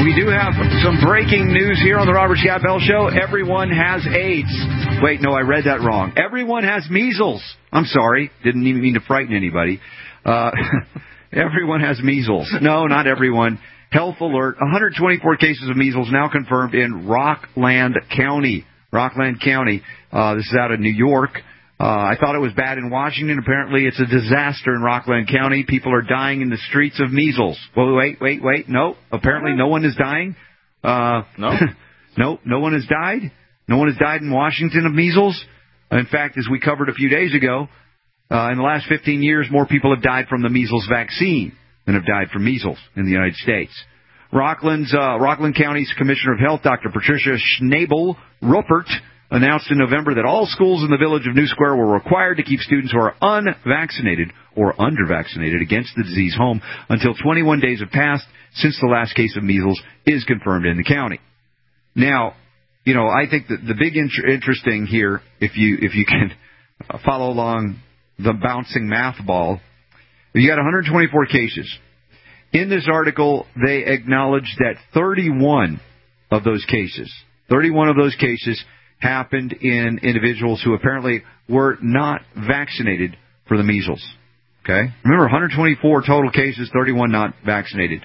[SPEAKER 8] We do have some breaking news here on the Robert Scott Bell Show. Everyone has AIDS. Wait, no, I read that wrong. Everyone has measles. I'm sorry. Didn't even mean to frighten anybody. Uh, everyone has measles. No, not everyone. Health alert. one hundred twenty-four cases of measles now confirmed in Rockland County. Rockland County. Uh, this is out of New York. Uh, I thought it was bad in Washington. Apparently it's a disaster in Rockland County. People are dying in the streets of measles. Well, wait, wait, wait. No, apparently no one is dying. Uh,
[SPEAKER 9] no?
[SPEAKER 8] no, no one has died. No one has died in Washington of measles. In fact, as we covered a few days ago, uh, in the last fifteen years, more people have died from the measles vaccine than have died from measles in the United States. Rockland's, uh, Rockland County's Commissioner of Health, Doctor Patricia Schnabel-Ruppert, announced in November that all schools in the village of New Square were required to keep students who are unvaccinated or under-vaccinated against the disease home until twenty-one days have passed since the last case of measles is confirmed in the county. Now, you know, I think that the big inter- interesting here, if you if you can follow along the bouncing math ball, you got one hundred twenty-four cases. In this article, they acknowledge that thirty-one of those cases, thirty-one of those cases happened in individuals who apparently were not vaccinated for the measles. Okay? Remember, one hundred twenty-four total cases, thirty-one not vaccinated.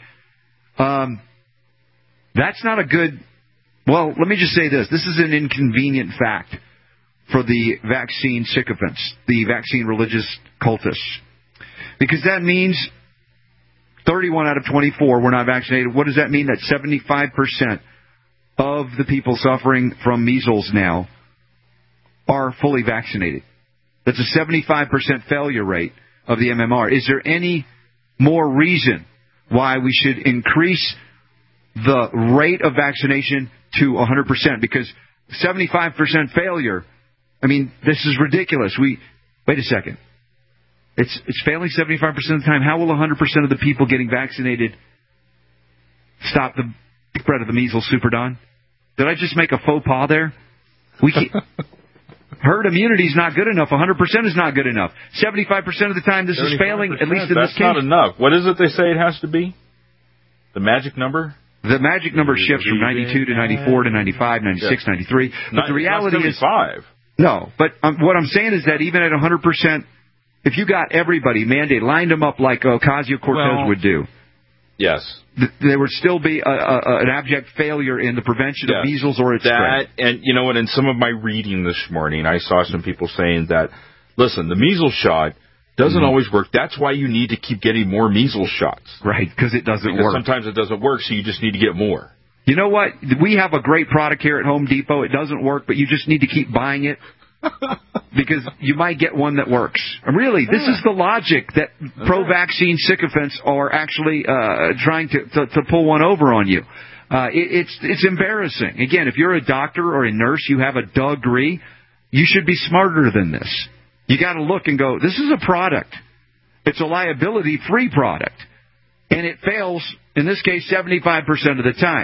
[SPEAKER 8] Um, that's not a good... Well, let me just say this. This is an inconvenient fact for the vaccine sycophants, the vaccine religious cultists. Because that means thirty-one out of twenty-four were not vaccinated. What does that mean? That seventy-five percent of the people suffering from measles now are fully vaccinated. That's a seventy-five percent failure rate of the M M R. Is there any more reason why we should increase the rate of vaccination to one hundred percent? Because seventy-five percent failure, I mean, this is ridiculous. We Wait a second. It's, it's failing seventy-five percent of the time. How will one hundred percent of the people getting vaccinated stop the spread of the measles, Super Don? Did I just make a faux pas there? We can't, herd immunity is not good enough. one hundred percent is not good enough. seventy-five percent of the time this is failing, at least in this case.
[SPEAKER 9] That's not enough. What is it they say it has to be? The magic number?
[SPEAKER 8] The magic number shifts from ninety-two to ninety-four to ninety-five, ninety-six, yeah. ninety-three. But the reality is... No, but um, what I'm saying is that even at one hundred percent, if you got everybody mandated, lined them up like Ocasio-Cortez
[SPEAKER 9] well,
[SPEAKER 8] would do...
[SPEAKER 9] Yes.
[SPEAKER 8] There would still be a, a, an abject failure in the prevention yes. of measles or its
[SPEAKER 9] that,
[SPEAKER 8] spread.
[SPEAKER 9] And, you know what, in some of my reading this morning, I saw some people saying that, listen, the measles shot doesn't mm-hmm. always work. That's why you need to keep getting more measles shots.
[SPEAKER 8] Right, because it doesn't
[SPEAKER 9] because
[SPEAKER 8] work.
[SPEAKER 9] sometimes it doesn't work, so you just need to get more.
[SPEAKER 8] You know what? We have a great product here at Home Depot. It doesn't work, but you just need to keep buying it. Because you might get one that works. Really, this is the logic that pro-vaccine sycophants are actually uh, trying to, to, to pull one over on you. Uh, it, it's it's embarrassing. Again, if you're a doctor or a nurse, you have a degree, you should be smarter than this. You got to look and go, this is a product. It's a liability-free product. And it fails, in this case, seventy-five percent of the time.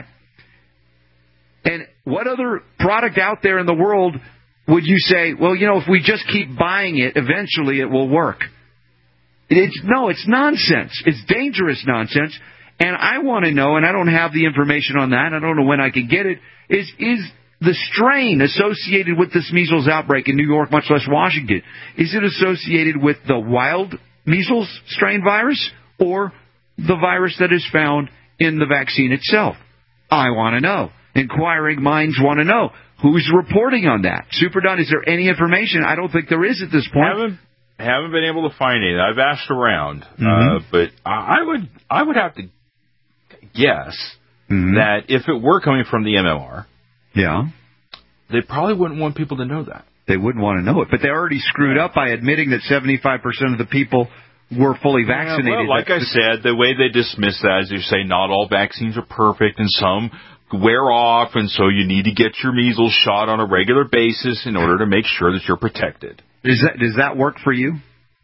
[SPEAKER 8] And what other product out there in the world would you say, well, you know, if we just keep buying it, eventually it will work? It's, no, it's nonsense. It's dangerous nonsense. And I want to know, and I don't have the information on that, I don't know when I can get it, is, is the strain associated with this measles outbreak in New York, much less Washington, is it associated with the wild measles strain virus or the virus that is found in the vaccine itself? I want to know. Inquiring minds want to know. Who's reporting on that? Super Don, is there any information? I don't think there is at this point.
[SPEAKER 9] Haven't haven't been able to find any. I've asked around, mm-hmm. uh, but I would I would have to guess mm-hmm. that if it were coming from the M M R,
[SPEAKER 8] yeah,
[SPEAKER 9] they probably wouldn't want people to know that.
[SPEAKER 8] They wouldn't want to know it, but they already screwed up by admitting that seventy-five percent of the people were fully vaccinated.
[SPEAKER 9] Yeah, well, like That's I said, the way they dismiss that is they say not all vaccines are perfect, and some wear off, and so you need to get your measles shot on a regular basis in order to make sure that you're protected.
[SPEAKER 8] Is that, does that work for you?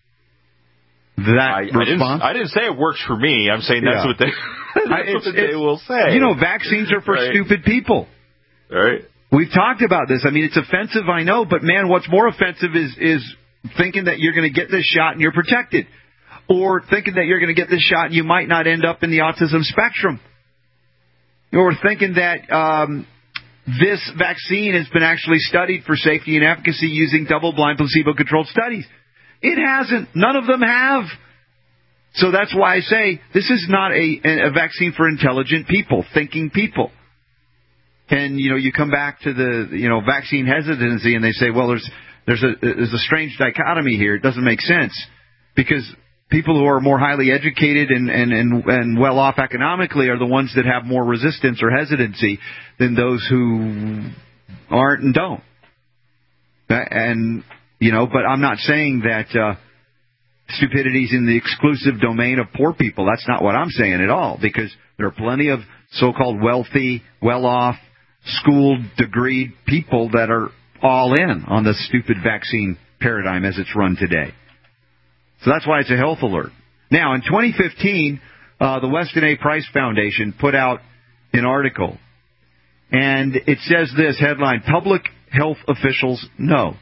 [SPEAKER 8] That
[SPEAKER 9] I,
[SPEAKER 8] response?
[SPEAKER 9] I didn't, I didn't say it works for me. I'm saying that's
[SPEAKER 8] yeah.
[SPEAKER 9] what they that's what they will say.
[SPEAKER 8] You know, vaccines are for
[SPEAKER 9] right.
[SPEAKER 8] stupid people.
[SPEAKER 9] Right.
[SPEAKER 8] We've talked about this. I mean, it's offensive, I know, but man, what's more offensive is is thinking that you're going to get this shot and you're protected, or thinking that you're going to get this shot and you might not end up in the autism spectrum. You know, we're thinking that um, this vaccine has been actually studied for safety and efficacy using double-blind, placebo-controlled studies. It hasn't. None of them have. So that's why I say this is not a, a vaccine for intelligent people, thinking people. And, you know, you come back to the, you know, vaccine hesitancy and they say, well, there's there's a there's a strange dichotomy here. It doesn't make sense because people who are more highly educated and, and, and, and well off economically are the ones that have more resistance or hesitancy than those who aren't and don't. And, you know, but I'm not saying that uh, stupidity is in the exclusive domain of poor people. That's not what I'm saying at all, because there are plenty of so-called wealthy, well-off, schooled, degreed people that are all in on the stupid vaccine paradigm as it's run today. So that's why it's a health alert. Now, in twenty fifteen, uh, the Weston A. Price Foundation put out an article, and it says this headline, Public Health Officials Know.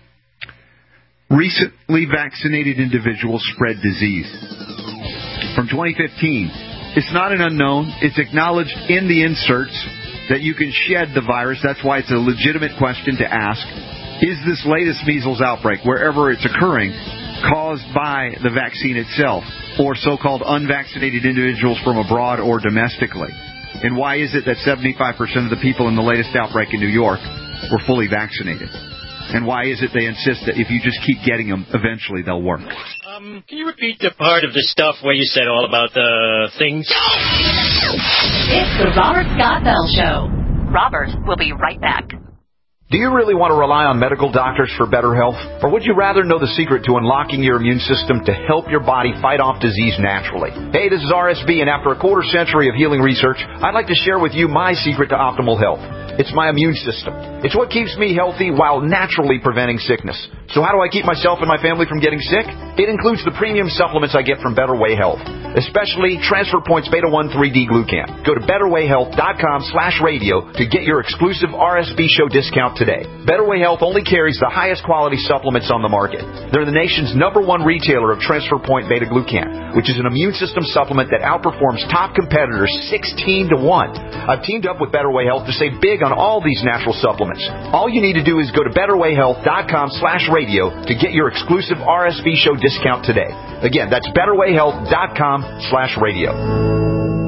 [SPEAKER 8] Recently vaccinated individuals spread disease. From twenty fifteen. It's not an unknown. It's acknowledged in the inserts that you can shed the virus. That's why it's a legitimate question to ask. Is this latest measles outbreak, wherever it's occurring, caused by the vaccine itself or so-called unvaccinated individuals from abroad or domestically? And why is it that seventy-five percent of the people in the latest outbreak in New York were fully vaccinated? And why is it they insist that if you just keep getting them, eventually they'll work?
[SPEAKER 2] Um, can you repeat the part of the stuff where you said all about the things?
[SPEAKER 11] It's the Robert Scott Bell Show. Robert will be right back.
[SPEAKER 5] Do you really want to rely on medical doctors for better health? Or would you rather know the secret to unlocking your immune system to help your body fight off disease naturally? Hey, this is R S V, and after a quarter century of healing research, I'd like to share with you my secret to optimal health. It's my immune system. It's what keeps me healthy while naturally preventing sickness. So how do I keep myself and my family from getting sick? It includes the premium supplements I get from Better Way Health, especially Transfer Points Beta one three D Glucan. Go to betterwayhealth.com slash radio to get your exclusive R S V show discount today. Better Way Health only carries the highest quality supplements on the market. They're the nation's number one retailer of Transfer Point Beta Glucan, which is an immune system supplement that outperforms top competitors sixteen to one. I've teamed up with Better Way Health to save big on all these natural supplements. All you need to do is go to betterwayhealth.com slash radio to get your exclusive R S V show discount today. Again, that's betterwayhealth.com slash radio.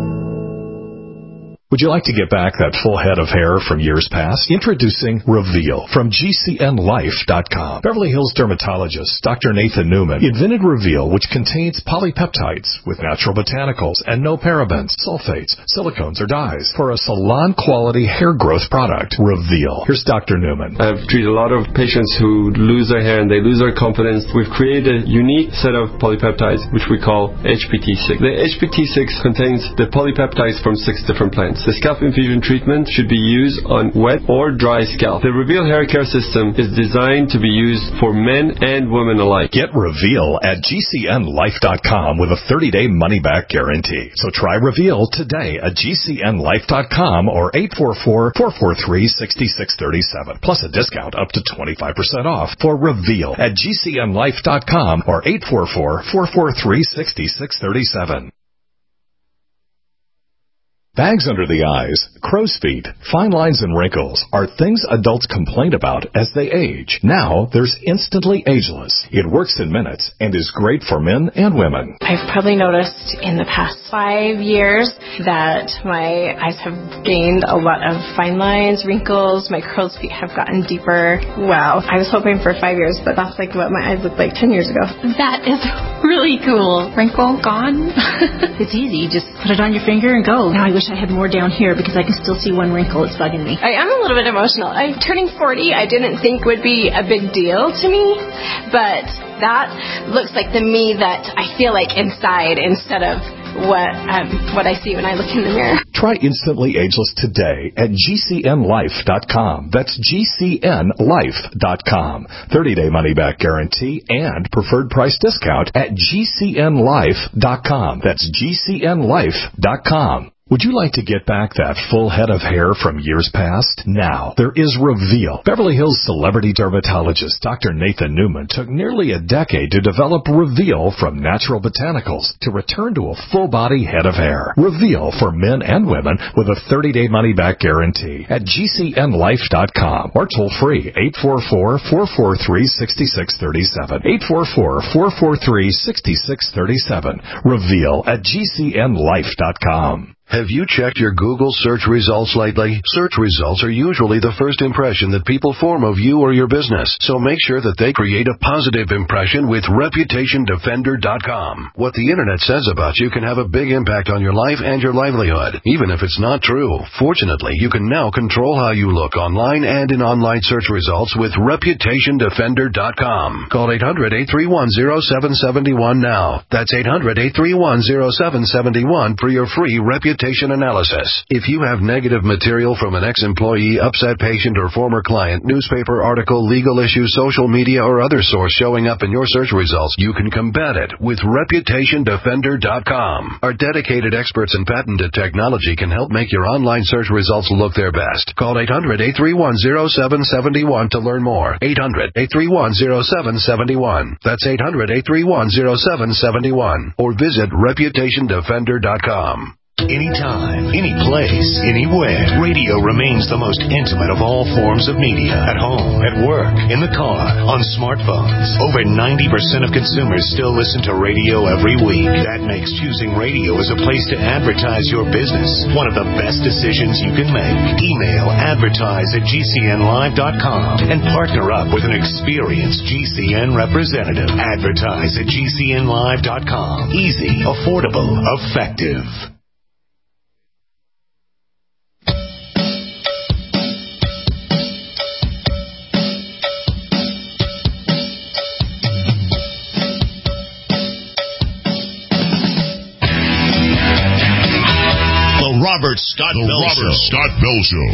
[SPEAKER 6] Would you like to get back that full head of hair from years past? Introducing Reveal from G C N life dot com. Beverly Hills dermatologist Doctor Nathan Newman invented Reveal, which contains polypeptides with natural botanicals and no parabens, sulfates, silicones, or dyes for a salon-quality hair growth product. Reveal. Here's Doctor Newman.
[SPEAKER 7] I've treated a lot of patients who lose their hair and they lose their confidence. We've created a unique set of polypeptides, which we call H P T six. The H P T six contains the polypeptides from six different plants. The scalp infusion treatment should be used on wet or dry scalp. The Reveal hair care system is designed to be used for men and women alike.
[SPEAKER 6] Get Reveal at G C N life dot com with a thirty-day money-back guarantee. So try Reveal today at G C N life dot com or eight four four, four four three, six six three seven. Plus a discount up to twenty-five percent off for Reveal at G C N life dot com or eight four four, four four three, six six three seven. Bags under the eyes, crow's feet, fine lines, and wrinkles are things adults complain about as they age. Now, there's Instantly Ageless. It works in minutes and is great for men and women.
[SPEAKER 10] I've probably noticed in the past five years that my eyes have gained a lot of fine lines, wrinkles, my crow's feet have gotten deeper. Wow. I was hoping for five years, but that's like what my eyes looked like ten years ago.
[SPEAKER 26] That is really cool. Wrinkle gone.
[SPEAKER 27] It's easy. Just put it on your finger and go. Now I wish I had more down here because I can still see one wrinkle. It's bugging me.
[SPEAKER 10] I am a little bit emotional. I'm turning forty. I didn't think would be a big deal to me, but that looks like the me that I feel like inside instead of what um, what I see when I look in the mirror.
[SPEAKER 6] Try Instantly Ageless today at G C N life dot com. That's G C N life dot com. thirty-day money-back guarantee and preferred price discount at G C N life dot com. That's G C N life dot com. Would you like to get back that full head of hair from years past? Now, there is Reveal. Beverly Hills celebrity dermatologist Doctor Nathan Newman took nearly a decade to develop Reveal from natural botanicals to return to a full-body head of hair. Reveal for men and women with a thirty-day money-back guarantee at G C N life dot com or toll-free eight four four, four four three, six six three seven. eight four four, four four three, six six three seven. Reveal at G C N life dot com.
[SPEAKER 23] Have you checked your Google search results lately? Search results are usually the first impression that people form of you or your business, so make sure that they create a positive impression with reputation defender dot com. What the Internet says about you can have a big impact on your life and your livelihood, even if it's not true. Fortunately, you can now control how you look online and in online search results with reputation defender dot com. Call eight hundred, eight three one, zero seven seven one now. That's eight hundred, eight three one, zero seven seven one for your free reputation analysis. If you have negative material from an ex-employee, upset patient, or former client, newspaper article, legal issue, social media, or other source showing up in your search results, you can combat it with reputation defender dot com. Our dedicated experts in patented technology can help make your online search results look their best. Call eight hundred, eight three one, zero seven seven one to learn more. eight hundred, eight three one, zero seven seven one. That's eight hundred, eight three one, zero seven seven one. Or visit reputation defender dot com.
[SPEAKER 1] Anytime, any place, anywhere. Radio remains the most intimate of all forms of media. At home, at work, in the car, on smartphones. Over ninety percent of consumers still listen to radio every week. That makes choosing radio as a place to advertise your business one of the best decisions you can make. Email advertise at G C N live dot com and partner up with an experienced G C N representative. Advertise at G C N live dot com. Easy, affordable, effective.
[SPEAKER 3] Robert Scott
[SPEAKER 14] the
[SPEAKER 3] Bell
[SPEAKER 14] Robert
[SPEAKER 3] Show.
[SPEAKER 14] Scott Bell Show.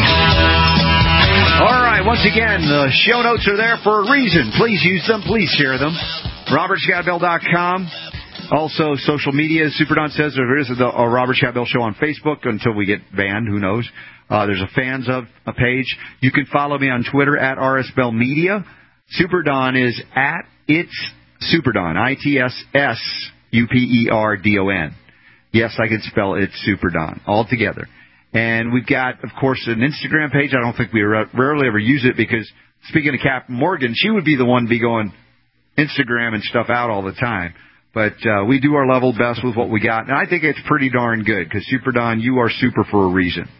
[SPEAKER 8] All right, once again, the show notes are there for a reason. Please use them. Please share them. Robert Scott Bell dot com. Also, social media. Super Don says there is a, a Robert Scott Bell Show on Facebook until we get banned. Who knows? Uh, there's a fans of a page. You can follow me on Twitter at R S Bell Media. Super Don is at It's Super Don. I T S S U P E R D O N. Yes, I can spell it Super Don all together. And we've got, of course, an Instagram page. I don't think we rarely ever use it because, speaking of Captain Morgan, she would be the one to be going Instagram and stuff out all the time. But uh, we do our level best with what we got. And I think it's pretty darn good because, Super Don, you are super for a reason.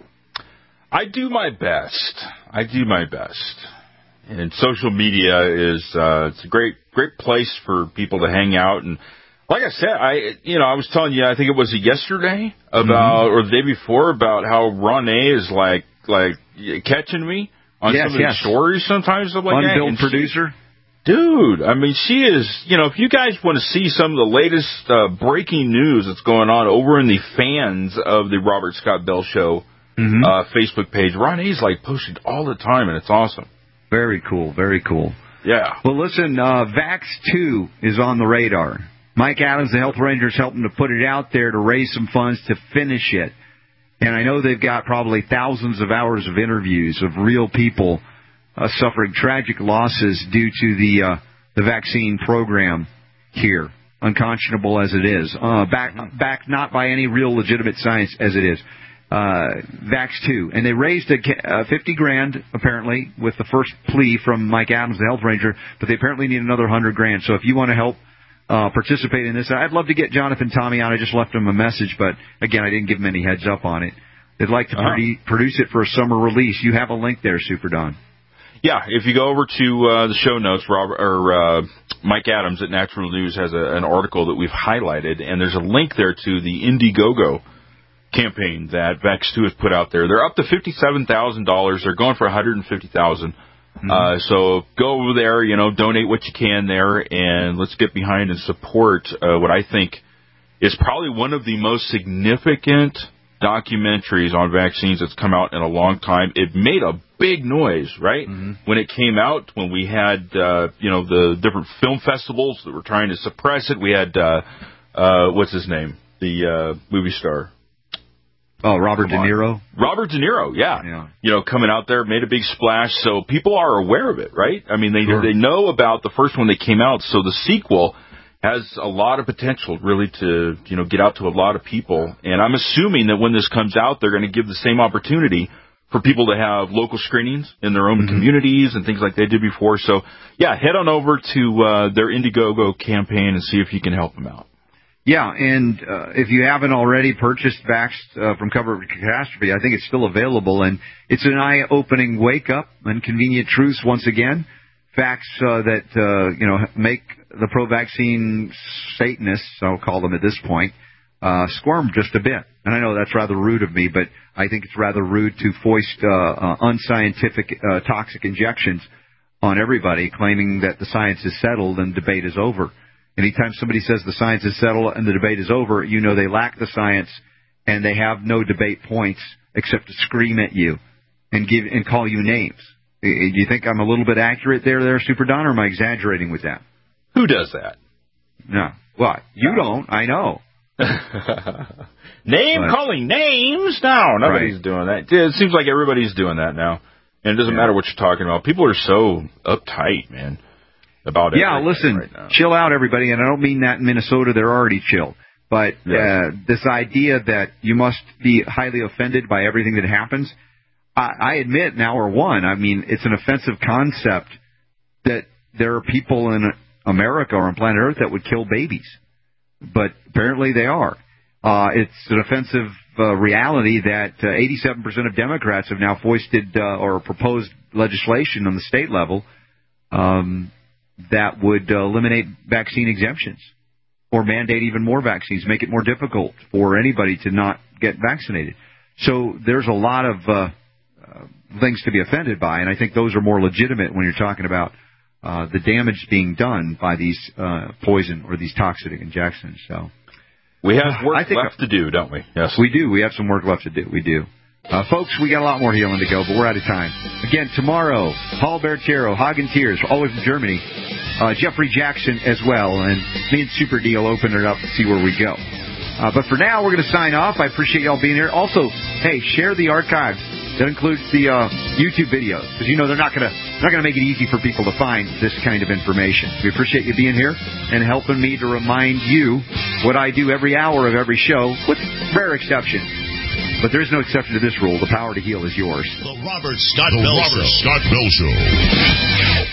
[SPEAKER 9] I do my best. I do my best. And social media is uh, it's a great great place for people to hang out. And like I said, I you know I was telling you, I think it was yesterday about mm-hmm. or the day before about how Ronnie is like like catching me on
[SPEAKER 8] yes,
[SPEAKER 9] some of
[SPEAKER 8] yes.
[SPEAKER 9] the stories sometimes stuff like that.
[SPEAKER 8] Unbilled producer.
[SPEAKER 9] She, dude, I mean, she is. You know, if you guys want to see some of the latest uh, breaking news that's going on over in the fans of the Robert Scott Bell Show mm-hmm. uh, Facebook page, Ronnie's like posted all the time, and it's awesome.
[SPEAKER 8] Very cool. Very cool.
[SPEAKER 9] Yeah.
[SPEAKER 8] Well, listen, uh, Vax two is on the radar. Mike Adams, the Health Ranger, is helping to put it out there to raise some funds to finish it. And I know they've got probably thousands of hours of interviews of real people uh, suffering tragic losses due to the uh, the vaccine program here, unconscionable as it is, uh, back back not by any real legitimate science as it is. Uh, Vax two, and they raised a, uh, fifty grand apparently with the first plea from Mike Adams, the Health Ranger, but they apparently need another hundred grand. So if you want to help Uh, participate in this. I'd love to get Jonathan Tommy on. I just left him a message, but again, I didn't give him any heads up on it. They'd like to uh-huh. produ- produce it for a summer release. You have a link there, Super Don.
[SPEAKER 9] Yeah, if you go over to uh, the show notes, Robert or uh, Mike Adams at Natural News has a, an article that we've highlighted, and there's a link there to the Indiegogo campaign that Vax two has put out there. They're up to fifty-seven thousand dollars. They're going for one hundred fifty thousand dollars. Mm-hmm. Uh, so go over there, you know, donate what you can there, and let's get behind and support uh, what I think is probably one of the most significant documentaries on vaccines that's come out in a long time. It made a big noise, right? Mm-hmm. When it came out, when we had, uh, you know, the different film festivals that were trying to suppress it. We had, uh, uh, what's his name? The uh, movie star.
[SPEAKER 8] Oh, Robert De Niro?
[SPEAKER 9] Robert De Niro, yeah.
[SPEAKER 8] yeah.
[SPEAKER 9] You know, coming out there, made a big splash, so people are aware of it, right? I mean, they
[SPEAKER 8] Sure.
[SPEAKER 9] they know about the first one that came out, so the sequel has a lot of potential, really, to, you know, get out to a lot of people. And I'm assuming that when this comes out, they're going to give the same opportunity for people to have local screenings in their own mm-hmm. communities and things like they did before. So, yeah, head on over to uh, their Indiegogo campaign and see if you can help them out.
[SPEAKER 8] Yeah, and uh, if you haven't already purchased Vax uh, from Cover Catastrophe, I think it's still available, and it's an eye-opening wake-up and convenient truths once again. Facts uh, that, uh, you know, make the pro-vaccine Satanists, I'll call them at this point, uh, squirm just a bit. And I know that's rather rude of me, but I think it's rather rude to foist uh, uh, unscientific, uh, toxic injections on everybody, claiming that the science is settled and debate is over. Anytime somebody says the science is settled and the debate is over, you know they lack the science and they have no debate points except to scream at you and give and call you names. Do you think I'm a little bit accurate there, there, Super Don, or am I exaggerating with that?
[SPEAKER 9] Who does that?
[SPEAKER 8] No. What? You no. don't. I know.
[SPEAKER 9] Name but, calling names? No, nobody's
[SPEAKER 8] right.
[SPEAKER 9] doing that. It seems like everybody's doing that now. And it doesn't yeah. matter what you're talking about. People are so uptight, man. About
[SPEAKER 8] yeah, listen,
[SPEAKER 9] right
[SPEAKER 8] chill out, everybody, and I don't mean that in Minnesota. They're already chill. But yeah. uh, this idea that you must be highly offended by everything that happens, I, I admit now or one, I mean, it's an offensive concept that there are people in America or on planet Earth that would kill babies. But apparently they are. Uh, it's an offensive uh, reality that uh, eighty-seven percent of Democrats have now foisted uh, or proposed legislation on the state level um that would uh, eliminate vaccine exemptions or mandate even more vaccines, make it more difficult for anybody to not get vaccinated. So there's a lot of uh, uh, things to be offended by, and I think those are more legitimate when you're talking about uh, the damage being done by these uh, poison or these toxic injections. So
[SPEAKER 9] we have work
[SPEAKER 8] I think
[SPEAKER 9] left to do, don't we? Yes,
[SPEAKER 8] we do. We have some work left to do. We do. Uh, folks, we got a lot more healing to go, but we're out of time. Again, tomorrow, Paul Bertero, Hagen Tears, all the way from Germany, uh, Jeffrey Jackson as well, and me and Super D will open it up and see where we go. Uh, but for now, we're going to sign off. I appreciate y'all being here. Also, hey, share the archives. That includes the uh, YouTube videos, because you know they're not going to not going to make it easy for people to find this kind of information. We appreciate you being here and helping me to remind you what I do every hour of every show, with rare exceptions. But there is no exception to this rule. The power to heal is yours.
[SPEAKER 21] The Robert Scott
[SPEAKER 14] the
[SPEAKER 21] Bell
[SPEAKER 14] Robert
[SPEAKER 21] Show.
[SPEAKER 14] Scott Bell Show.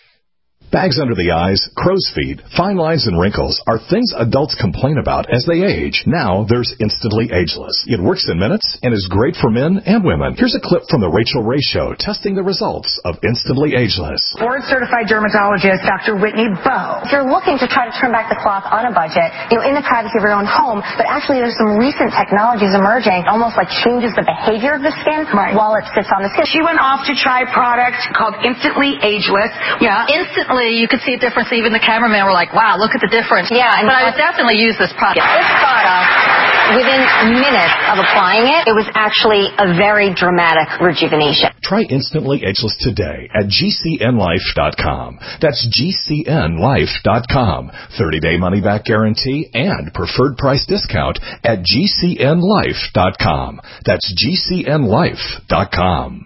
[SPEAKER 6] Bags under the eyes, crow's feet, fine lines, and wrinkles are things adults complain about as they age. Now there's Instantly Ageless. It works in minutes and is great for men and women. Here's a clip from the Rachel Ray Show testing the results of Instantly Ageless.
[SPEAKER 12] Board-certified dermatologist Doctor Whitney Bowe. If you're looking to try to turn back the clock on a budget, you know, in the privacy of your own home, but actually there's some recent technologies emerging, almost like changes the behavior of the skin right. while it sits on the skin.
[SPEAKER 13] She went off to try a product called Instantly Ageless. Yeah, instantly you could see a difference. Even the cameramen were like, wow, look at the difference.
[SPEAKER 12] Yeah, and
[SPEAKER 13] but I would definitely use this product.
[SPEAKER 12] This product, within minutes of applying it, it was actually a very dramatic rejuvenation.
[SPEAKER 6] Try Instantly Ageless today at G C N life dot com. That's G C N life dot com. thirty-day money-back guarantee and preferred price discount at G C N life dot com. That's G C N life dot com.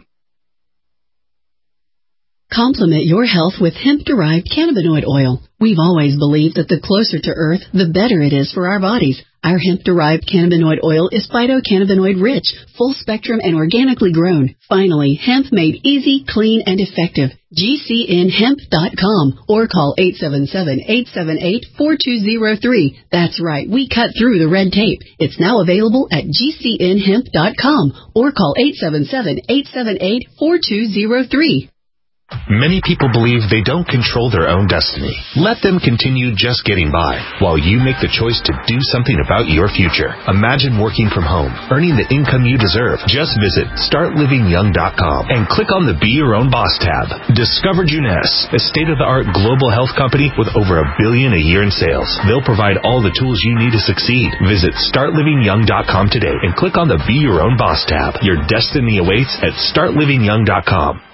[SPEAKER 15] Complement your health with hemp-derived cannabinoid oil. We've always believed that the closer to Earth, the better it is for our bodies. Our hemp-derived cannabinoid oil is phytocannabinoid rich, full-spectrum, and organically grown. Finally, hemp made easy, clean, and effective. G C N hemp dot com or call eight seven seven, eight seven eight, four two zero three. That's right, we cut through the red tape. It's now available at G C N hemp dot com or call eight seven seven, eight seven eight, four two zero three.
[SPEAKER 25] Many people believe they don't control their own destiny. Let them continue just getting by while you make the choice to do something about your future. Imagine working from home, earning the income you deserve. Just visit start living young dot com and click on the Be Your Own Boss tab. Discover Juness, a state-of-the-art global health company with over a billion a year in sales. They'll provide all the tools you need to succeed. Visit start living young dot com today and click on the Be Your Own Boss tab. Your destiny awaits at start living young dot com.